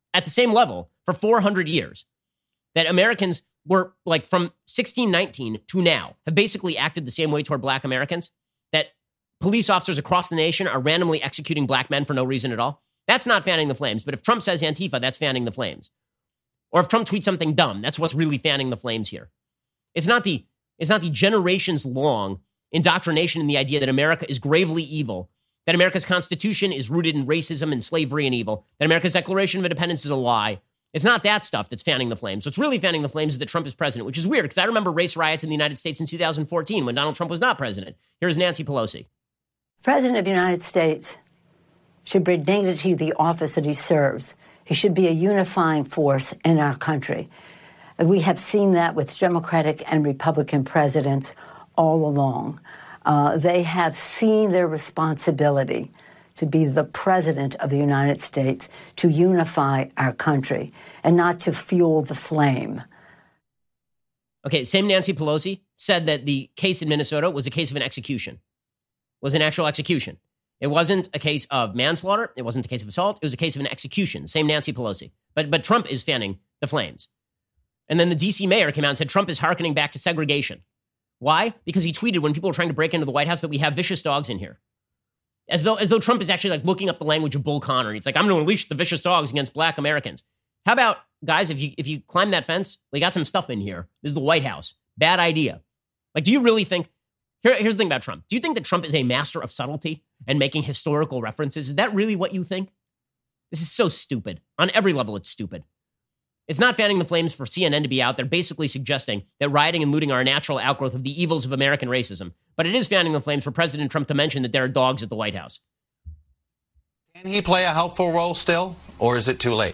at the same level for 400 years, that Americans were like from 1619 to now have basically acted the same way toward black Americans, that police officers across the nation are randomly executing black men for no reason at all. That's not fanning the flames. But if Trump says Antifa, that's fanning the flames. Or if Trump tweets something dumb, that's what's really fanning the flames here. It's not the generations long indoctrination in the idea that America is gravely evil, that America's Constitution is rooted in racism and slavery and evil, that America's Declaration of Independence is a lie. It's not that stuff that's fanning the flames. What's really fanning the flames is that Trump is president, which is weird because I remember race riots in the United States in 2014 when Donald Trump was not president. Here's Nancy Pelosi. The President of the United States should bring dignity to the office that he serves. He should be a unifying force in our country. We have seen that with Democratic and Republican presidents all along. They have seen their responsibility to be the president of the United States, to unify our country, and not to fuel the flame. Okay, same Nancy Pelosi said that the case in Minnesota was a case of an execution, was an actual execution. It wasn't a case of manslaughter. It wasn't a case of assault. It was a case of an execution. Same Nancy Pelosi. But Trump is fanning the flames. And then the D.C. mayor came out and said Trump is hearkening back to segregation. Why? Because he tweeted when people were trying to break into the White House that we have vicious dogs in here. As though Trump is actually like looking up the language of Bull Connor. And he's like, I'm going to unleash the vicious dogs against black Americans. How about, guys, if you climb that fence, we got some stuff in here. This is the White House. Bad idea. Like, do you really think, here's the thing about Trump. Do you think that Trump is a master of subtlety and making historical references? Is that really what you think? This is so stupid. On every level, it's stupid. It's not fanning the flames for CNN to be out there basically suggesting that rioting and looting are a natural outgrowth of the evils of American racism. But it is fanning the flames for President Trump to mention that there are dogs at the White House. Can he play a helpful role still, or is it too late?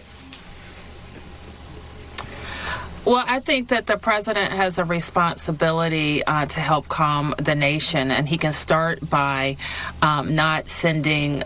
Well, I think that the president has a responsibility to help calm the nation, and he can start by not sending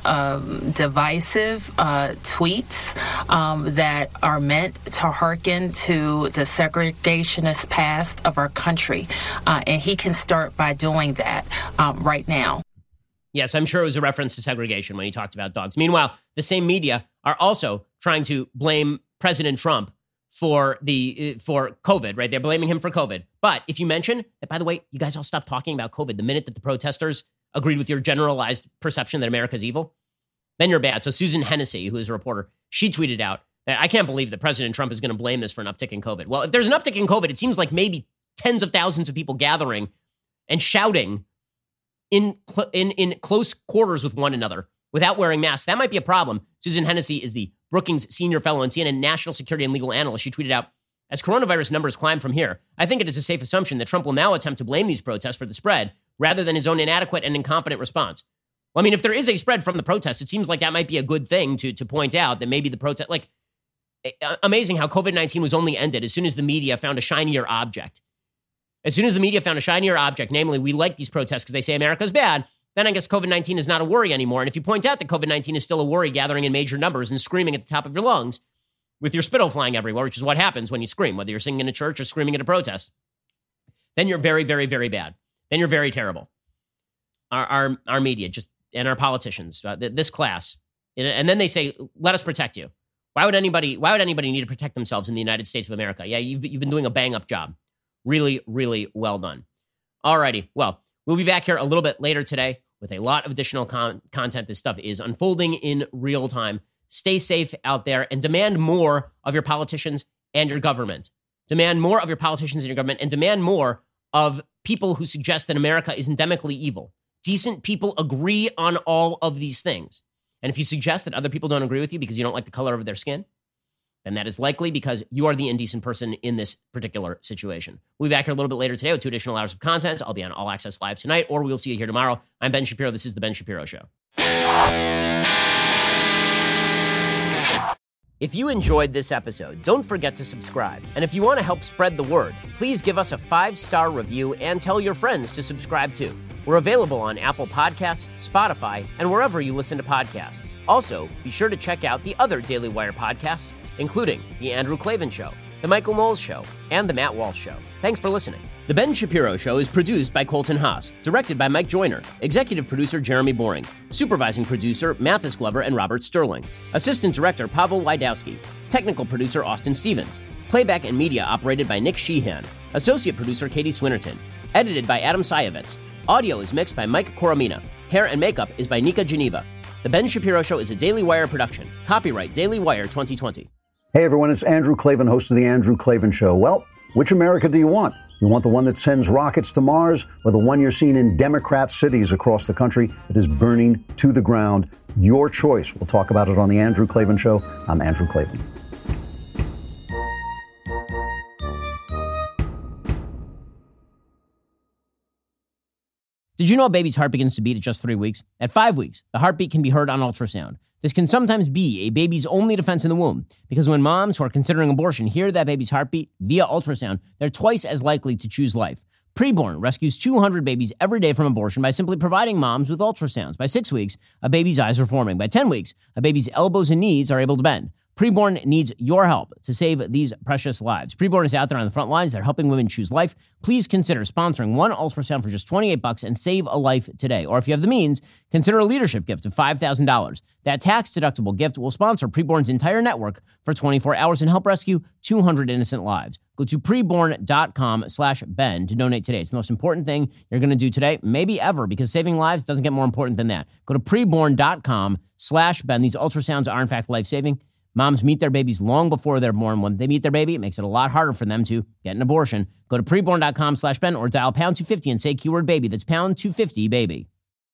divisive tweets that are meant to hearken to the segregationist past of our country. And he can start by doing that right now. Yes, I'm sure it was a reference to segregation when he talked about dogs. Meanwhile, the same media are also trying to blame President Trump for COVID, right? They're blaming him for COVID. But if you mention that, by the way, you guys all stopped talking about COVID the minute that the protesters agreed with your generalized perception that America's evil, then you're bad. So Susan Hennessy, who is a reporter, she tweeted out that I can't believe that President Trump is going to blame this for an uptick in COVID. Well, if there's an uptick in COVID, it seems like maybe tens of thousands of people gathering and shouting in close quarters with one another without wearing masks. That might be a problem. Susan Hennessy is the Brookings senior fellow and CNN national security and legal analyst. She tweeted out, as coronavirus numbers climb from here, I think it is a safe assumption that Trump will now attempt to blame these protests for the spread rather than his own inadequate and incompetent response. Well, I mean, if there is a spread from the protests, it seems like that might be a good thing to point out that maybe the protest, like, amazing how COVID-19 was only ended as soon as the media found a shinier object. As soon as the media found a shinier object, namely, we like these protests because they say America's bad, then I guess COVID-19 is not a worry anymore. And if you point out that COVID-19 is still a worry, gathering in major numbers and screaming at the top of your lungs with your spittle flying everywhere, which is what happens when you scream, whether you're singing in a church or screaming at a protest, then you're very, very, very bad. Then you're very terrible. Our media just and our politicians, this class, and then they say, "Let us protect you." Why would anybody need to protect themselves in the United States of America? Yeah, you've been doing a bang up job. Really, really well done. Alrighty, well. We'll be back here a little bit later today with a lot of additional content. This stuff is unfolding in real time. Stay safe out there and demand more of your politicians and your government. Demand more of your politicians and your government, and demand more of people who suggest that America is endemically evil. Decent people agree on all of these things. And if you suggest that other people don't agree with you because you don't like the color of their skin, then that is likely because you are the indecent person in this particular situation. We'll be back here a little bit later today with 2 additional hours of content. I'll be on All Access Live tonight, or we'll see you here tomorrow. I'm Ben Shapiro. This is The Ben Shapiro Show. If you enjoyed this episode, don't forget to subscribe. And if you want to help spread the word, please give us a 5-star review and tell your friends to subscribe too. We're available on Apple Podcasts, Spotify, and wherever you listen to podcasts. Also, be sure to check out the other Daily Wire podcasts, including The Andrew Klavan Show, The Michael Knowles Show, and The Matt Walsh Show. Thanks for listening. The Ben Shapiro Show is produced by Colton Haas, directed by Mike Joyner, executive producer Jeremy Boring, supervising producer Mathis Glover and Robert Sterling, assistant director Pavel Wydowski, technical producer Austin Stevens, playback and media operated by Nick Sheehan, associate producer Katie Swinnerton, edited by Adam Sayevitz. Audio is mixed by Mike Coromina. Hair and makeup is by Nika Geneva. The Ben Shapiro Show is a Daily Wire production. Copyright Daily Wire 2020. Hey everyone, it's Andrew Klavan, host of The Andrew Klavan Show. Well, which America do you want? You want the one that sends rockets to Mars, or the one you're seeing in Democrat cities across the country that is burning to the ground? Your choice. We'll talk about it on The Andrew Klavan Show. I'm Andrew Klavan. Did you know a baby's heart begins to beat at just 3 weeks? At 5 weeks, the heartbeat can be heard on ultrasound. This can sometimes be a baby's only defense in the womb, because when moms who are considering abortion hear that baby's heartbeat via ultrasound, they're twice as likely to choose life. Preborn rescues 200 babies every day from abortion by simply providing moms with ultrasounds. By 6 weeks, a baby's eyes are forming. By 10 weeks, a baby's elbows and knees are able to bend. Preborn needs your help to save these precious lives. Preborn is out there on the front lines. They're helping women choose life. Please consider sponsoring one ultrasound for just $28 and save a life today. Or if you have the means, consider a leadership gift of $5,000. That tax-deductible gift will sponsor Preborn's entire network for 24 hours and help rescue 200 innocent lives. Go to preborn.com/Ben to donate today. It's the most important thing you're going to do today, maybe ever, because saving lives doesn't get more important than that. Go to preborn.com/Ben. These ultrasounds are, in fact, life-saving. Moms meet their babies long before they're born. When they meet their baby, it makes it a lot harder for them to get an abortion. Go to preborn.com/Ben or dial pound 250 and say keyword baby. That's pound 250 baby.